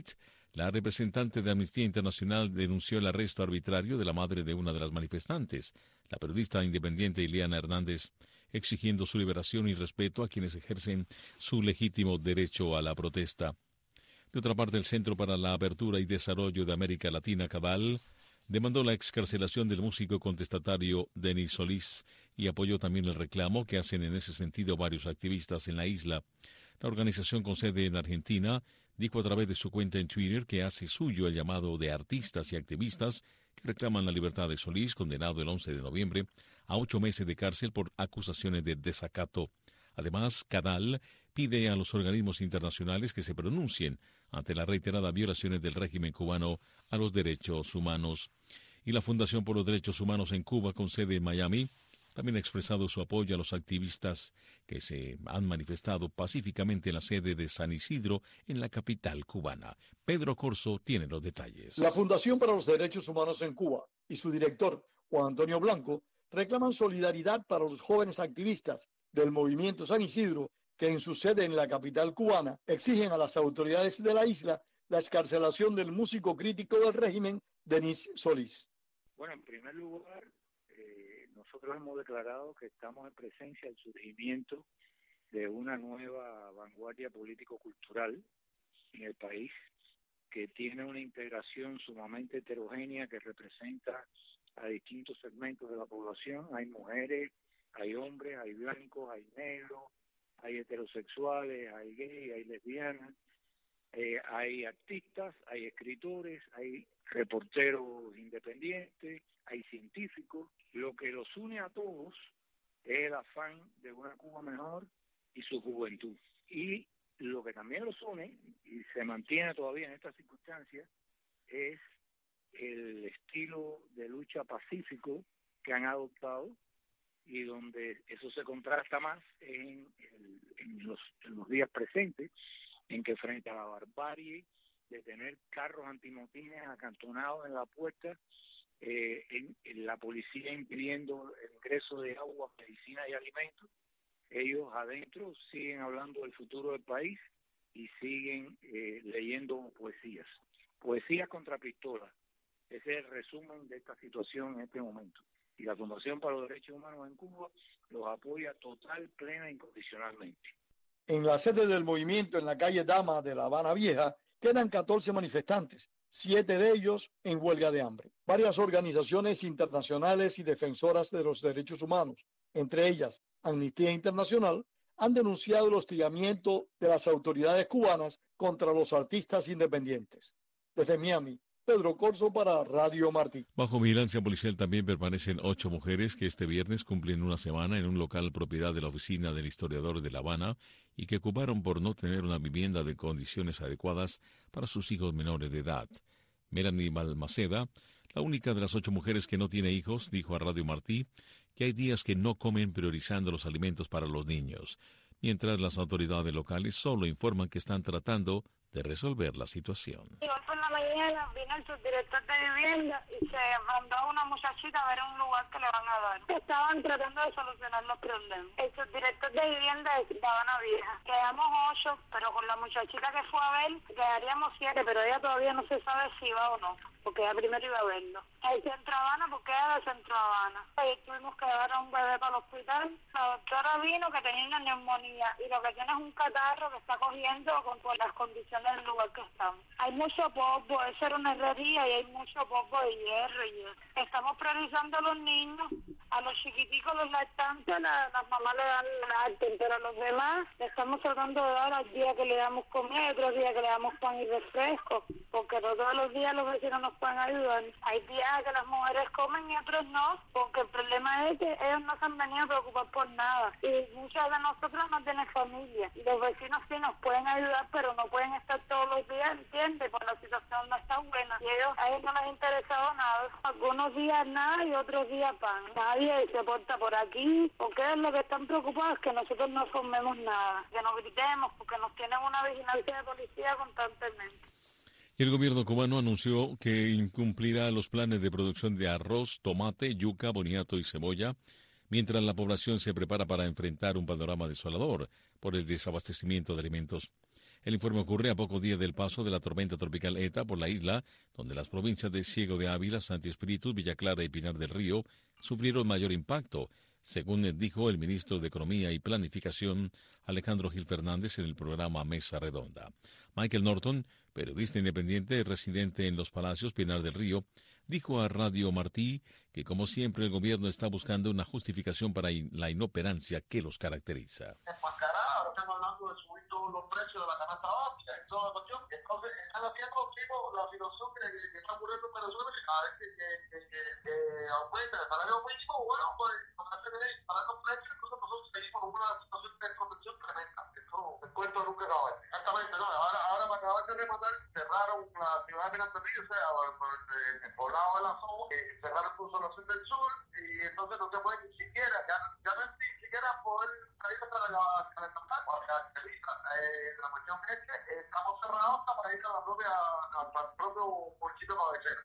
La representante de Amnistía Internacional denunció el arresto arbitrario de la madre de una de las manifestantes, la periodista independiente Ileana Hernández, exigiendo su liberación y respeto a quienes ejercen su legítimo derecho a la protesta. De otra parte, el Centro para la Apertura y Desarrollo de América Latina, CADAL, demandó la excarcelación del músico contestatario Denis Solís y apoyó también el reclamo que hacen en ese sentido varios activistas en la isla. La organización con sede en Argentina dijo a través de su cuenta en Twitter que hace suyo el llamado de artistas y activistas que reclaman la libertad de Solís, condenado el 11 de noviembre a 8 meses de cárcel por acusaciones de desacato. Además, CADAL pide a los organismos internacionales que se pronuncien ante las reiteradas violaciones del régimen cubano a los derechos humanos. Y la Fundación por los Derechos Humanos en Cuba, con sede en Miami, también ha expresado su apoyo a los activistas que se han manifestado pacíficamente en la sede de San Isidro, en la capital cubana. Pedro Corso tiene los detalles. La Fundación para los Derechos Humanos en Cuba y su director, Juan Antonio Blanco, reclaman solidaridad para los jóvenes activistas del movimiento San Isidro que en su sede en la capital cubana exigen a las autoridades de la isla la excarcelación del músico crítico del régimen, Denis Solís. Bueno, en primer lugar, nosotros hemos declarado que estamos en presencia del surgimiento de una nueva vanguardia político-cultural en el país, que tiene una integración sumamente heterogénea que representa a distintos segmentos de la población. Hay mujeres, hay hombres, hay blancos, hay negros, hay heterosexuales, hay gays, hay lesbianas, hay artistas, hay escritores, hay reporteros independientes, hay científicos. Lo que los une a todos es el afán de una Cuba mejor y su juventud. Y lo que también los une, y se mantiene todavía en estas circunstancias, es el estilo de lucha pacífico que han adoptado, y donde eso se contrasta más en los días presentes, en que frente a la barbarie de tener carros antimotines acantonados en la puerta, en la policía impidiendo el ingreso de agua, medicina y alimentos, ellos adentro siguen hablando del futuro del país y siguen leyendo poesías contra pistolas. Ese es el resumen de esta situación en este momento. Y la Fundación para los Derechos Humanos en Cuba los apoya total, plena e incondicionalmente. En la sede del movimiento en la calle Dama de La Habana Vieja quedan 14 manifestantes, 7 de ellos en huelga de hambre. Varias organizaciones internacionales y defensoras de los derechos humanos, entre ellas Amnistía Internacional, han denunciado el hostigamiento de las autoridades cubanas contra los artistas independientes. Desde Miami, Pedro Corso para Radio Martí. Bajo vigilancia policial también permanecen 8 mujeres que este viernes cumplen una semana en un local propiedad de la oficina del historiador de La Habana y que ocuparon por no tener una vivienda de condiciones adecuadas para sus hijos menores de edad. Melanie Balmaceda, la única de las 8 mujeres que no tiene hijos, dijo a Radio Martí que hay días que no comen priorizando los alimentos para los niños, mientras las autoridades locales solo informan que están tratando de resolver la situación. Hoy por la mañana vino el subdirector de vivienda y se mandó a una muchachita a ver un lugar que le van a dar. Estaban tratando de solucionar los problemas. El subdirector de vivienda es de Habana Vieja. Quedamos 8, pero con la muchachita que fue a ver quedaríamos 7, pero ella todavía no se sabe si va o no, porque ella primero iba a verlo. El Centro Habana, porque era de Centro Habana. Y tuvimos que llevar a un bebé para el hospital. La doctora vino que tenía una neumonía y lo que tiene es un catarro que está cogiendo con las condiciones del lugar que estamos. Hay mucho polvo, eso era una herrería y hay mucho polvo de hierro y eso. Estamos priorizando a los niños, a los chiquiticos, los lactantes, las mamás le dan lacten, pero a los demás le estamos tratando de dar al día que le damos comida y otros días que le damos pan y refresco, porque no todos los días los vecinos nos pueden ayudar. Hay días que las mujeres comen y otros no, porque el problema es que ellos no se han venido a preocupar por nada y muchas de nosotros no tienen familia y los vecinos sí nos pueden ayudar, pero no pueden estar todos los días, ¿entiendes? Porque la situación no está buena y a ellos no les ha interesado nada. Algunos días nada y otros días pan. Nadie se porta por aquí, porque es lo que están preocupados, que nosotros no formemos nada, que nos gritemos, porque nos tienen una vigilancia de policía constantemente. Y el gobierno cubano anunció que incumplirá los planes de producción de arroz, tomate, yuca, boniato y cebolla, mientras la población se prepara para enfrentar un panorama desolador por el desabastecimiento de alimentos. El informe ocurre a pocos días del paso de la tormenta tropical ETA por la isla, donde las provincias de Ciego de Ávila, Santi Espíritu, Villa Clara y Pinar del Río sufrieron mayor impacto, según dijo el ministro de Economía y Planificación, Alejandro Gil Fernández, en el programa Mesa Redonda. Michael Norton, periodista independiente residente en Los Palacios, Pinar del Río, dijo a Radio Martí que, como siempre, el gobierno está buscando una justificación para la inoperancia que los caracteriza. Ahora están hablando de subir todos los precios de la canasta básica y toda la cuestión. Entonces, están haciendo la situación que está ocurriendo en Venezuela, que cada vez que aumenta el salario mínimo, bueno, pues para los precios, entonces nosotros seguimos con una situación de protección tremenda. Eso, el cuento nunca acaba. Exactamente, no. Ahora para acabar de rematar, cerraron la ciudad de Pinar, o sea, el poblado de la zona, cerraron incluso la zona del sur, y entonces no se puede ni siquiera, ya no es ni siquiera poder salir hasta la calentar, o sea, la cuestión es que estamos cerrados hasta para ir a la propia, al propio bolsillo cabecero.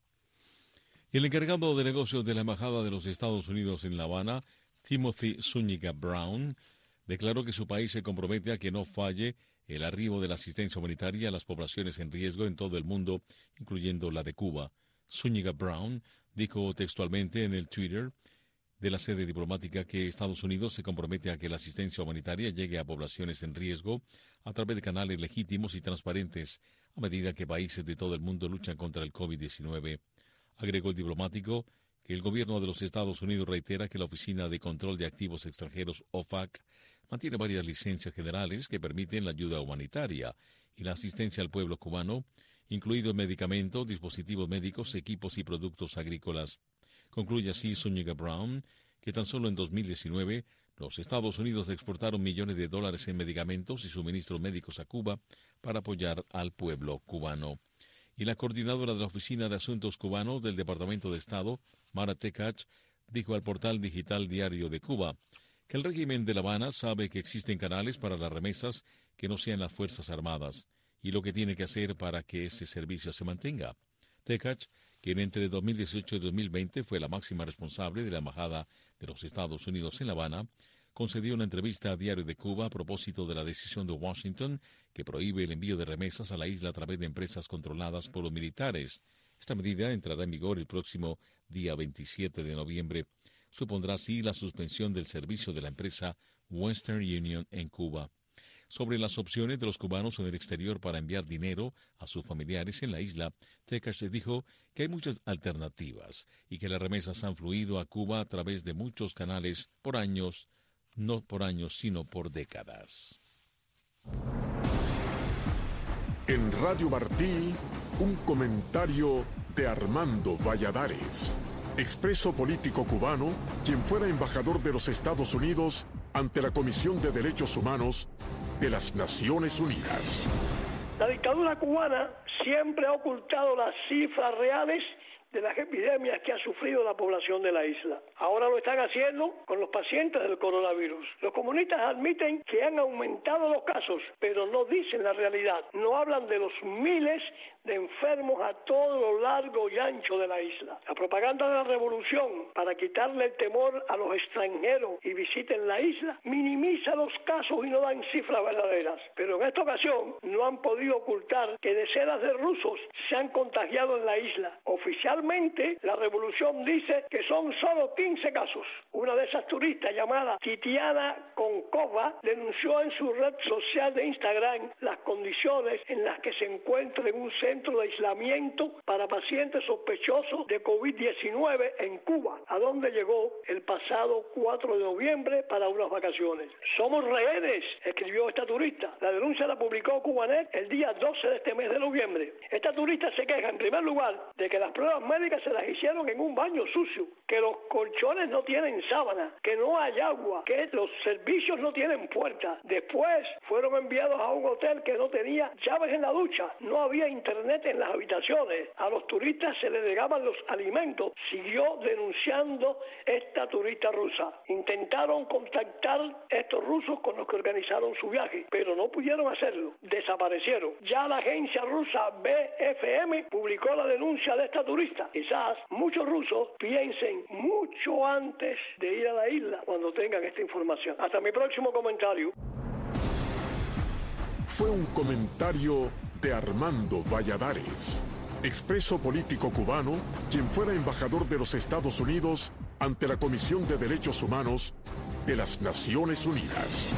El encargado de negocios de la Embajada de los Estados Unidos en La Habana, Timothy Zúñiga Brown, declaró que su país se compromete a que no falle el arribo de la asistencia humanitaria a las poblaciones en riesgo en todo el mundo, incluyendo la de Cuba. Zúñiga Brown dijo textualmente en el Twitter de la sede diplomática que Estados Unidos se compromete a que la asistencia humanitaria llegue a poblaciones en riesgo a través de canales legítimos y transparentes a medida que países de todo el mundo luchan contra el COVID-19. Agregó el diplomático que el gobierno de los Estados Unidos reitera que la Oficina de Control de Activos Extranjeros, OFAC, mantiene varias licencias generales que permiten la ayuda humanitaria y la asistencia al pueblo cubano, incluidos medicamentos, dispositivos médicos, equipos y productos agrícolas. Concluye así Zúñiga Brown que tan solo en 2019 los Estados Unidos exportaron millones de dólares en medicamentos y suministros médicos a Cuba para apoyar al pueblo cubano. Y la coordinadora de la Oficina de Asuntos Cubanos del Departamento de Estado, Mara Tekach, dijo al portal digital Diario de Cuba que el régimen de La Habana sabe que existen canales para las remesas que no sean las Fuerzas Armadas y lo que tiene que hacer para que ese servicio se mantenga. Tekach, quien entre 2018 y 2020 fue la máxima responsable de la Embajada de los Estados Unidos en La Habana, concedió una entrevista a Diario de Cuba a propósito de la decisión de Washington que prohíbe el envío de remesas a la isla a través de empresas controladas por los militares. Esta medida entrará en vigor el próximo día 27 de noviembre. Supondrá así la suspensión del servicio de la empresa Western Union en Cuba. Sobre las opciones de los cubanos en el exterior para enviar dinero a sus familiares en la isla, Tekach dijo que hay muchas alternativas y que las remesas han fluido a Cuba a través de muchos canales por años, no por años, sino por décadas. En Radio Martí, un comentario de Armando Valladares, expreso político cubano, quien fuera embajador de los Estados Unidos ante la Comisión de Derechos Humanos de las Naciones Unidas. La dictadura cubana siempre ha ocultado las cifras reales de las epidemias que ha sufrido la población de la isla. Ahora lo están haciendo con los pacientes del coronavirus. Los comunistas admiten que han aumentado los casos, pero no dicen la realidad. No hablan de los miles de enfermos a todo lo largo y ancho de la isla. La propaganda de la revolución para quitarle el temor a los extranjeros y visiten la isla minimiza los casos y no dan cifras verdaderas. Pero en esta ocasión no han podido ocultar que decenas de rusos se han contagiado en la isla. Oficialmente la revolución dice que son solo 15 casos. Una de esas turistas llamada Titiana Konkova denunció en su red social de Instagram las condiciones en las que se encuentra en un centro de aislamiento para pacientes sospechosos de COVID-19 en Cuba, a donde llegó el pasado 4 de noviembre para unas vacaciones. Somos rehenes, escribió esta turista. La denuncia la publicó Cubanet el día 12 de este mes de noviembre. Esta turista se queja, en primer lugar, de que las pruebas médicas se las hicieron en un baño sucio, que los colchones no tienen sábana, que no hay agua, que los servicios no tienen puerta. Después fueron enviados a un hotel que no tenía llaves en la ducha, no había internet en las habitaciones, a los turistas se les negaban los alimentos. Siguió denunciando esta turista rusa. Intentaron contactar a estos rusos con los que organizaron su viaje, pero no pudieron hacerlo, desaparecieron. Ya la agencia rusa BFM publicó la denuncia de esta turista. Quizás muchos rusos piensen mucho antes de ir a la isla cuando tengan esta información. Hasta mi próximo comentario. fue un comentario de Armando Valladares, expreso político cubano, quien fuera embajador de los Estados Unidos ante la Comisión de Derechos Humanos de las Naciones Unidas.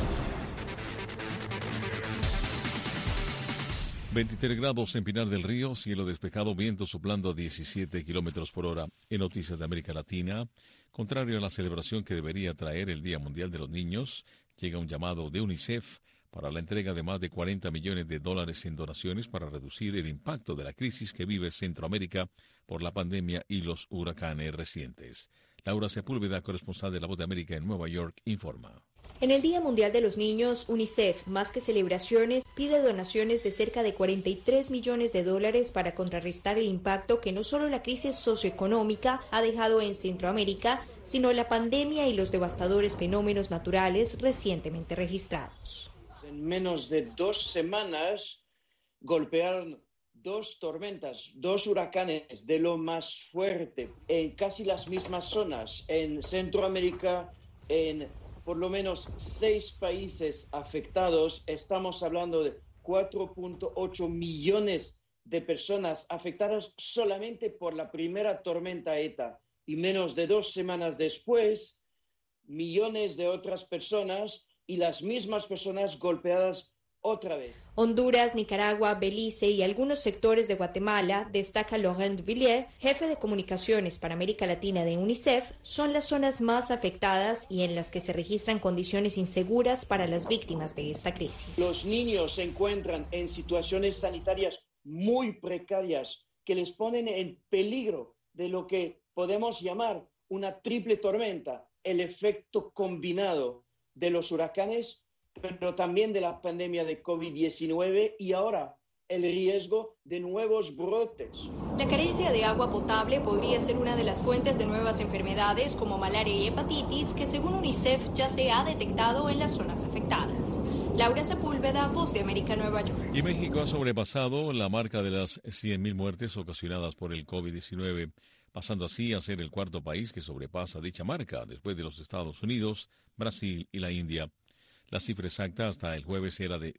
23 grados en Pinar del Río, cielo despejado, viento soplando a 17 kilómetros por hora. En noticias de América Latina, contrario a la celebración que debería traer el Día Mundial de los Niños, llega un llamado de UNICEF para la entrega de más de $40 millones en donaciones para reducir el impacto de la crisis que vive Centroamérica por la pandemia y los huracanes recientes. Laura Sepúlveda, corresponsal de La Voz de América en Nueva York, informa. En el Día Mundial de los Niños, UNICEF, más que celebraciones, pide donaciones de cerca de $43 millones para contrarrestar el impacto que no solo la crisis socioeconómica ha dejado en Centroamérica, sino la pandemia y los devastadores fenómenos naturales recientemente registrados. En menos de 2 semanas golpearon 2 tormentas, 2 huracanes de lo más fuerte en casi las mismas zonas, en Centroamérica, en por lo menos 6 países afectados. Estamos hablando de 4.8 millones de personas afectadas solamente por la primera tormenta ETA. Y menos de 2 semanas después, millones de otras personas y las mismas personas golpeadas otra vez. Honduras, Nicaragua, Belice y algunos sectores de Guatemala, destaca Laurent Villiers, jefe de comunicaciones para América Latina de UNICEF, son las zonas más afectadas y en las que se registran condiciones inseguras para las víctimas de esta crisis. Los niños se encuentran en situaciones sanitarias muy precarias que les ponen en peligro de lo que podemos llamar una triple tormenta, el efecto combinado de los huracanes, pero también de la pandemia de COVID-19 y ahora el riesgo de nuevos brotes. La carencia de agua potable podría ser una de las fuentes de nuevas enfermedades como malaria y hepatitis que según UNICEF ya se ha detectado en las zonas afectadas. Laura Sepúlveda, Voz de América, Nueva York. Y México ha sobrepasado la marca de las 100.000 muertes ocasionadas por el COVID-19, pasando así a ser el 4º país que sobrepasa dicha marca después de los Estados Unidos, Brasil y la India. La cifra exacta hasta el jueves era de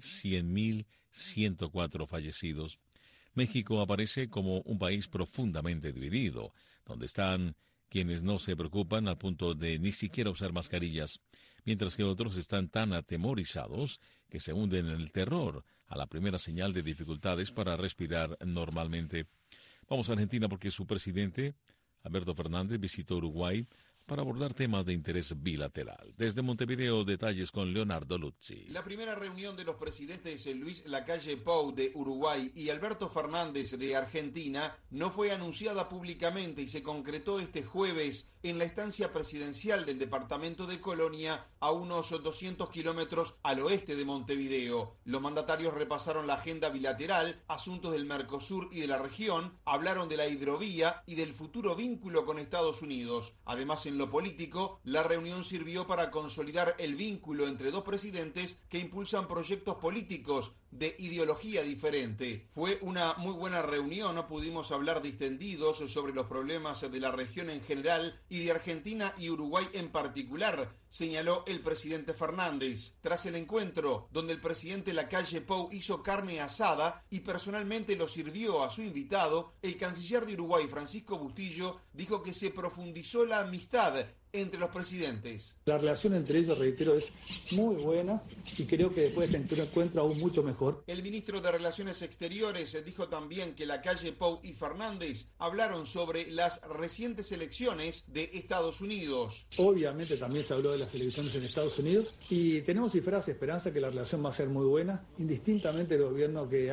100.104 fallecidos. México aparece como un país profundamente dividido, donde están quienes no se preocupan al punto de ni siquiera usar mascarillas, mientras que otros están tan atemorizados que se hunden en el terror a la primera señal de dificultades para respirar normalmente. Vamos a Argentina porque su presidente, Alberto Fernández, visitó Uruguay para abordar temas de interés bilateral. Desde Montevideo, detalles con Leonardo Luzzi. La primera reunión de los presidentes Luis Lacalle Pou de Uruguay y Alberto Fernández de Argentina no fue anunciada públicamente y se concretó este jueves en la estancia presidencial del departamento de Colonia, a unos 200 kilómetros al oeste de Montevideo. Los mandatarios repasaron la agenda bilateral, asuntos del Mercosur y de la región, hablaron de la hidrovía y del futuro vínculo con Estados Unidos. Además, en lo político, la reunión sirvió para consolidar el vínculo entre 2 presidentes que impulsan proyectos políticos de ideología diferente. Fue una muy buena reunión, no pudimos hablar distendidos sobre los problemas de la región en general y de Argentina y Uruguay en particular, señaló el presidente Fernández. Tras el encuentro, donde el presidente Lacalle Pou hizo carne asada y personalmente lo sirvió a su invitado, el canciller de Uruguay, Francisco Bustillo, dijo que se profundizó la amistad entre los presidentes. La relación entre ellos, reitero, es muy buena y creo que después de este encuentro aún mucho mejor. El ministro de Relaciones Exteriores dijo también que Lacalle Pou y Fernández hablaron sobre las recientes elecciones de Estados Unidos. Obviamente también se habló de las elecciones en Estados Unidos y tenemos cifradas esperanza que la relación va a ser muy buena, indistintamente del gobierno que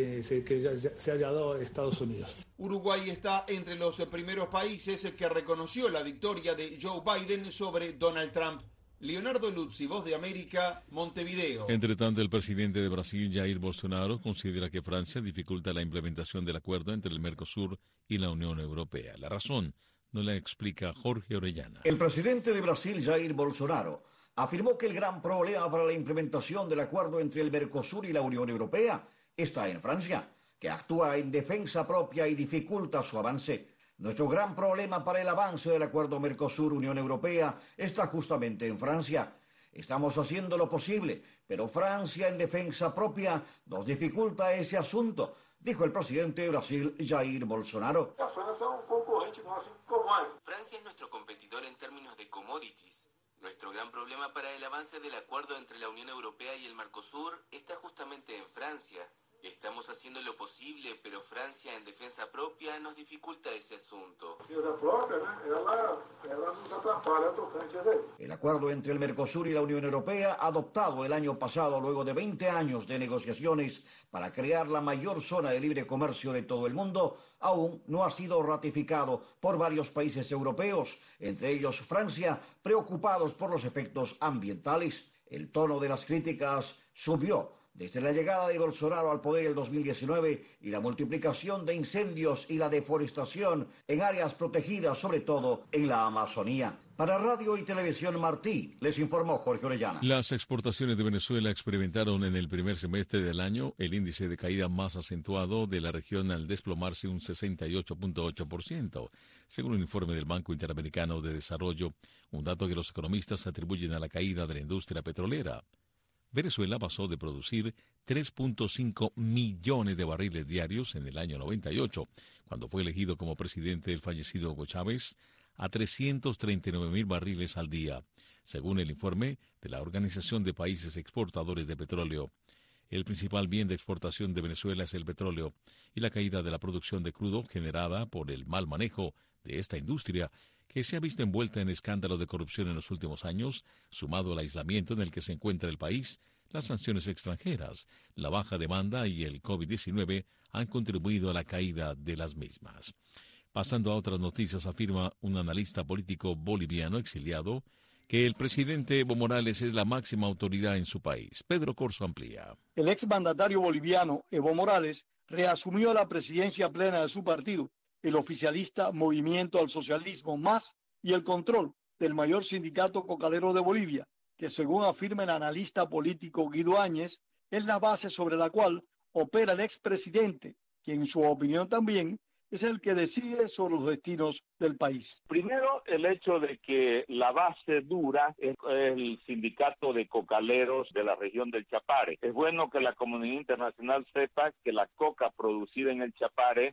se haya dado a Estados Unidos. Uruguay está entre los primeros países que reconoció la victoria de Joe Biden sobre Donald Trump. Leonardo Luzzi, Voz de América, Montevideo. Entre tanto, el presidente de Brasil, Jair Bolsonaro, considera que Francia dificulta la implementación del acuerdo entre el Mercosur y la Unión Europea. La razón nos la explica Jorge Orellana. El presidente de Brasil, Jair Bolsonaro, afirmó que el gran problema para la implementación del acuerdo entre el Mercosur y la Unión Europea está en Francia, que actúa en defensa propia y dificulta su avance. Nuestro gran problema para el avance del acuerdo Mercosur-Unión Europea está justamente en Francia. Estamos haciendo lo posible, pero Francia en defensa propia nos dificulta ese asunto, dijo el presidente de Brasil, Jair Bolsonaro. Francia es nuestro competidor en términos de commodities. Nuestro gran problema para el avance del acuerdo entre la Unión Europea y el Mercosur está justamente en Francia. Estamos haciendo lo posible, pero Francia en defensa propia nos dificulta ese asunto. El acuerdo entre el Mercosur y la Unión Europea, adoptado el año pasado luego de 20 años de negociaciones para crear la mayor zona de libre comercio de todo el mundo, aún no ha sido ratificado por varios países europeos, entre ellos Francia, preocupados por los efectos ambientales. El tono de las críticas subió desde la llegada de Bolsonaro al poder en el 2019 y la multiplicación de incendios y la deforestación en áreas protegidas, sobre todo en la Amazonía. Para Radio y Televisión Martí, les informó Jorge Orellana. Las exportaciones de Venezuela experimentaron en el primer semestre del año el índice de caída más acentuado de la región al desplomarse un 68.8%, según un informe del Banco Interamericano de Desarrollo, un dato que los economistas atribuyen a la caída de la industria petrolera. Venezuela pasó de producir 3.5 millones de barriles diarios en el año 98, cuando fue elegido como presidente el fallecido Hugo Chávez, a 339.000 barriles al día, según el informe de la Organización de Países Exportadores de Petróleo. El principal bien de exportación de Venezuela es el petróleo, y la caída de la producción de crudo generada por el mal manejo de esta industria, que se ha visto envuelta en escándalos de corrupción en los últimos años, sumado al aislamiento en el que se encuentra el país, las sanciones extranjeras, la baja demanda y el COVID-19 han contribuido a la caída de las mismas. Pasando a otras noticias, afirma un analista político boliviano exiliado que el presidente Evo Morales es la máxima autoridad en su país. Pedro Corso amplía. El exmandatario boliviano Evo Morales reasumió la presidencia plena de su partido, el oficialista Movimiento al Socialismo Más, y el control del mayor sindicato cocalero de Bolivia, que según afirma el analista político Guido Áñez, es la base sobre la cual opera el expresidente, quien en su opinión también es el que decide sobre los destinos del país. Primero, el hecho de que la base dura es el sindicato de cocaleros de la región del Chapare. Es bueno que la comunidad internacional sepa que la coca producida en el Chapare,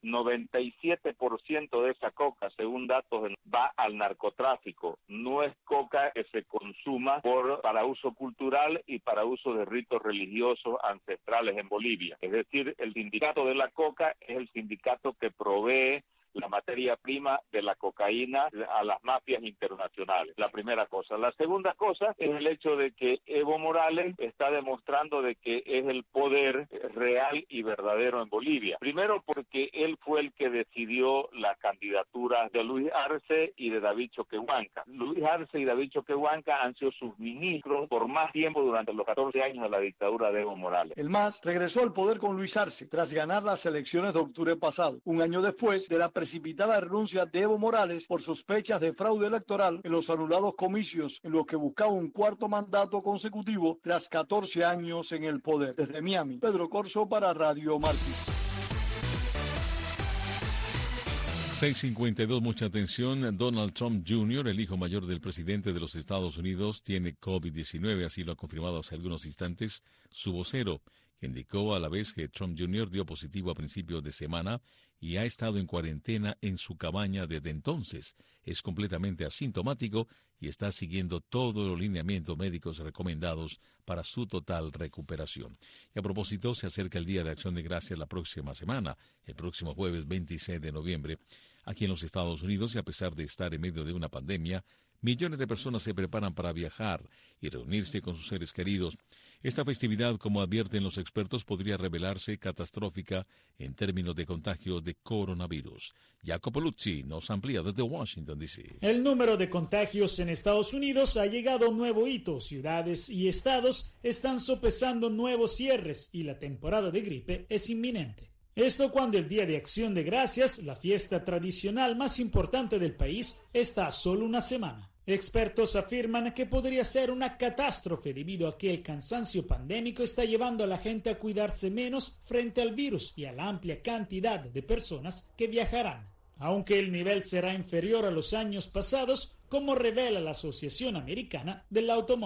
97% de esa coca, según datos, va al narcotráfico. No es coca que se consuma para uso cultural y para uso de ritos religiosos ancestrales en Bolivia. Es decir, el sindicato de la coca es el sindicato que provee la materia prima de la cocaína a las mafias internacionales. La primera cosa. La segunda cosa es el hecho de que Evo Morales está demostrando de que es el poder real y verdadero en Bolivia. Primero porque él fue el que decidió la candidatura de Luis Arce y de David Choquehuanca. Luis Arce y David Choquehuanca han sido sus ministros por más tiempo durante los 14 años de la dictadura de Evo Morales. El MAS regresó al poder con Luis Arce tras ganar las elecciones de octubre pasado, un año después de la precipitada renuncia de Evo Morales por sospechas de fraude electoral en los anulados comicios en los que buscaba un cuarto mandato consecutivo tras 14 años en el poder. Desde Miami, Pedro Corso para Radio Martí. 6:52, mucha atención. Donald Trump Jr., el hijo mayor del presidente de los Estados Unidos, tiene COVID-19, así lo ha confirmado hace algunos instantes su vocero, que indicó a la vez que Trump Jr. dio positivo a principios de semana y ha estado en cuarentena en su cabaña desde entonces. Es completamente asintomático y está siguiendo todos los lineamientos médicos recomendados para su total recuperación. Y a propósito, se acerca el Día de Acción de Gracias la próxima semana, el próximo jueves 26 de noviembre. Aquí en los Estados Unidos, y a pesar de estar en medio de una pandemia, millones de personas se preparan para viajar y reunirse con sus seres queridos. Esta festividad, como advierten los expertos, podría revelarse catastrófica en términos de contagios de coronavirus. Jacopo Luzzi nos amplía desde Washington, D.C. El número de contagios en Estados Unidos ha llegado a un nuevo hito. Ciudades y estados están sopesando nuevos cierres y la temporada de gripe es inminente. Esto cuando el Día de Acción de Gracias, la fiesta tradicional más importante del país, está a solo una semana. Expertos afirman que podría ser una catástrofe debido a que el cansancio pandémico está llevando a la gente a cuidarse menos frente al virus y a la amplia cantidad de personas que viajarán. Aunque el nivel será inferior a los años pasados, como revela la Asociación Americana del Automóvil.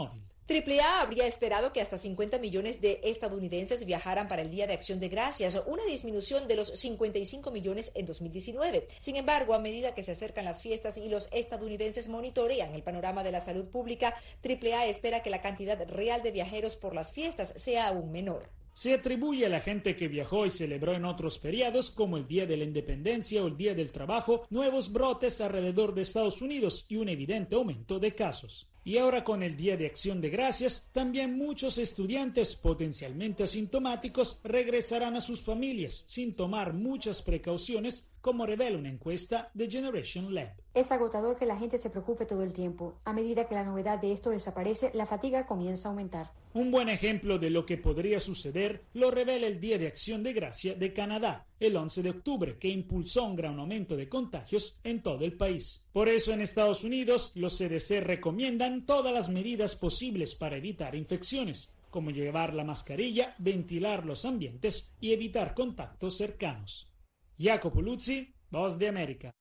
AAA habría esperado que hasta 50 millones de estadounidenses viajaran para el Día de Acción de Gracias, una disminución de los 55 millones en 2019. Sin embargo, a medida que se acercan las fiestas y los estadounidenses monitorean el panorama de la salud pública, AAA espera que la cantidad real de viajeros por las fiestas sea aún menor. Se atribuye a la gente que viajó y celebró en otros feriados como el Día de la Independencia o el Día del Trabajo, nuevos brotes alrededor de Estados Unidos y un evidente aumento de casos. Y ahora con el Día de Acción de Gracias, también muchos estudiantes potencialmente asintomáticos regresarán a sus familias sin tomar muchas precauciones, como revela una encuesta de Generation Lab. Es agotador que la gente se preocupe todo el tiempo. A medida que la novedad de esto desaparece, la fatiga comienza a aumentar. Un buen ejemplo de lo que podría suceder lo revela el Día de Acción de Gracia de Canadá, el 11 de octubre, que impulsó un gran aumento de contagios en todo el país. Por eso en Estados Unidos, los CDC recomiendan todas las medidas posibles para evitar infecciones, como llevar la mascarilla, ventilar los ambientes y evitar contactos cercanos. Jacopo Luzzi, Voz de América.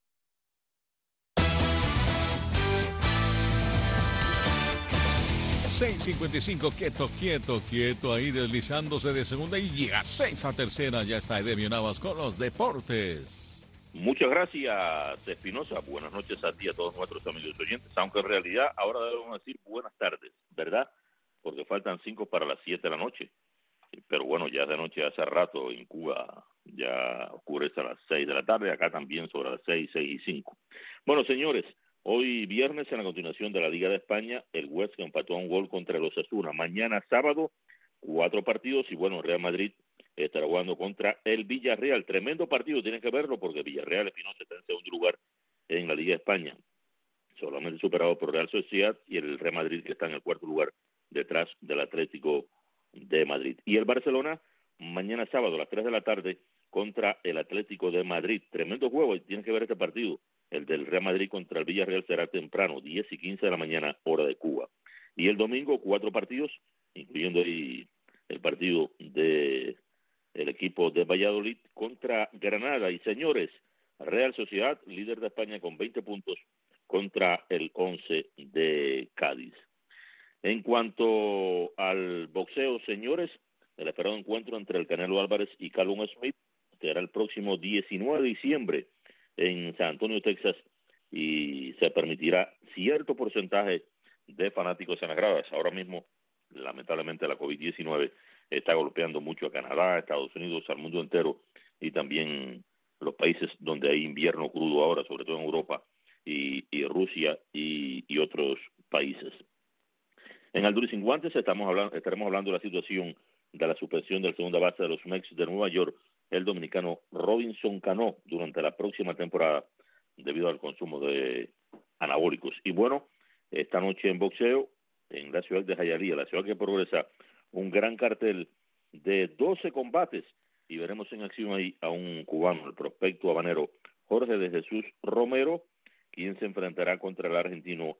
6:55, quieto, ahí deslizándose de segunda y llega safe a tercera. Ya está Edemio Navas con los deportes. Muchas gracias, Espinosa. Buenas noches a ti y a todos nuestros amigos oyentes, aunque en realidad ahora debemos decir buenas tardes, ¿verdad? Porque faltan 5 para las 7 de la noche. Pero bueno, ya de noche hace rato en Cuba ya oscurece a las 6 de la tarde, acá también sobre las 6:05. Bueno, señores, hoy viernes, en la continuación de la Liga de España, el Huesca empató a un gol contra el Osasuna. Mañana sábado, 4 partidos y bueno, Real Madrid estará jugando contra el Villarreal. Tremendo partido, tienen que verlo porque Villarreal Espinosa está en segundo lugar en la Liga de España, solamente superado por Real Sociedad y el Real Madrid, que está en el cuarto lugar detrás del Atlético de Madrid. Y el Barcelona mañana sábado a las 3 de la tarde contra el Atlético de Madrid. Tremendo juego, y tienen que ver este partido. El del Real Madrid contra el Villarreal será temprano, 10:15 de la mañana, hora de Cuba. Y el domingo 4 partidos, incluyendo ahí el partido de el equipo de Valladolid contra Granada. Y señores, Real Sociedad, líder de España con 20 puntos contra el 11 de Cádiz. En cuanto al boxeo, señores, el esperado encuentro entre el Canelo Álvarez y Callum Smith será el próximo 19 de diciembre en San Antonio, Texas, y se permitirá cierto porcentaje de fanáticos en las gradas. Ahora mismo, lamentablemente, la COVID-19 está golpeando mucho a Canadá, a Estados Unidos, al mundo entero, y también los países donde hay invierno crudo ahora, sobre todo en Europa, y Rusia y otros países. En Al Duro y Sin Guantes estaremos hablando de la situación de la suspensión del segunda base de los Mets de Nueva York, el dominicano Robinson Cano, durante la próxima temporada debido al consumo de anabólicos. Y bueno, esta noche en boxeo, en la ciudad de Hialeah, la ciudad que progresa, un gran cartel de 12 combates, y veremos en acción ahí a un cubano, el prospecto habanero Jorge de Jesús Romero, quien se enfrentará contra el argentino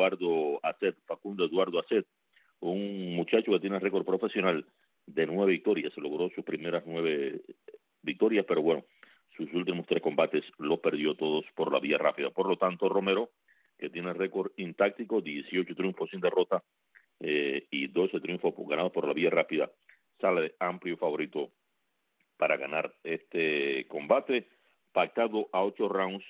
Facundo Eduardo Acet, un muchacho que tiene récord profesional de 9 victorias. Logró sus primeras 9 victorias, pero bueno, sus últimos 3 combates los perdió todos por la vía rápida. Por lo tanto, Romero, que tiene récord intáctico, 18 triunfos sin derrota y 12 triunfos ganados por la vía rápida, sale de amplio favorito para ganar este combate, pactado a 8 rounds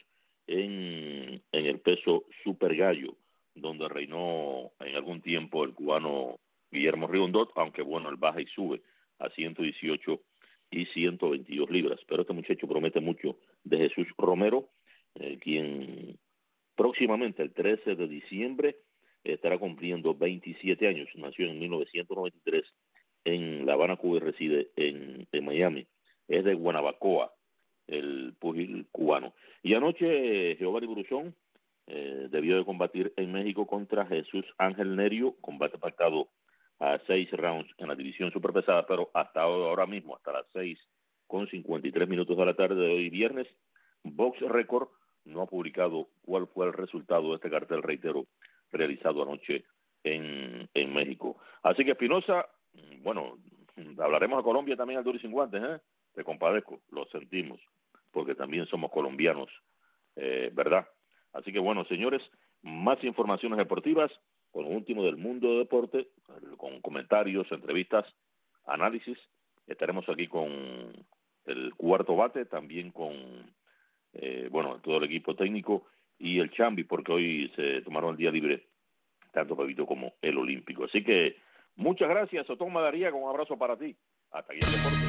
en el peso super gallo, donde reinó en algún tiempo el cubano Guillermo Riondot, aunque bueno, él baja y sube a 118 y 122 libras. Pero este muchacho promete mucho, de Jesús Romero, quien próximamente, el 13 de diciembre, estará cumpliendo 27 años. Nació en 1993 en La Habana, Cuba, y reside en Miami. Es de Guanabacoa, el púgil cubano. Y anoche Giovanni Brusón debió de combatir en México contra Jesús Ángel Nerio, combate pactado a 6 rounds en la división superpesada, pero hasta ahora mismo, hasta las 6:53 de la tarde de hoy viernes, Box Record no ha publicado cuál fue el resultado de este cartel, reitero, realizado anoche en México. Así que, Espinosa, bueno, hablaremos a Colombia también al Duro y Sin Guantes, te compadezco, lo sentimos, porque también somos colombianos, ¿verdad? Así que bueno, señores, más informaciones deportivas con lo último del mundo del deporte, con comentarios, entrevistas, análisis. Estaremos aquí con el cuarto bate, también con todo el equipo técnico y el Chambi, porque hoy se tomaron el día libre, tanto Pepito como el Olímpico. Así que muchas gracias, Otón Madariaga, un abrazo para ti. Hasta aquí el deporte.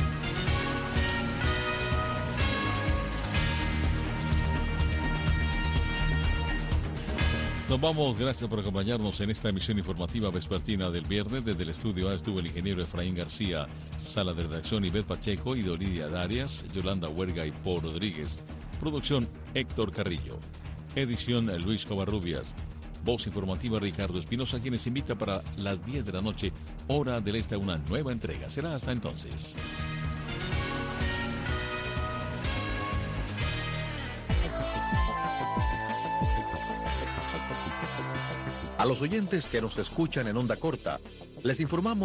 Nos vamos, gracias por acompañarnos en esta emisión informativa vespertina del viernes. Desde el estudio A estuvo el ingeniero Efraín García, sala de redacción Ivette Pacheco y Dolidia Darias, Yolanda Huerga y Paul Rodríguez. Producción Héctor Carrillo. Edición Luis Covarrubias. Voz informativa Ricardo Espinosa, quienes invita para las 10 de la noche, hora del este, a una nueva entrega. Será hasta entonces. A los oyentes que nos escuchan en onda corta, les informamos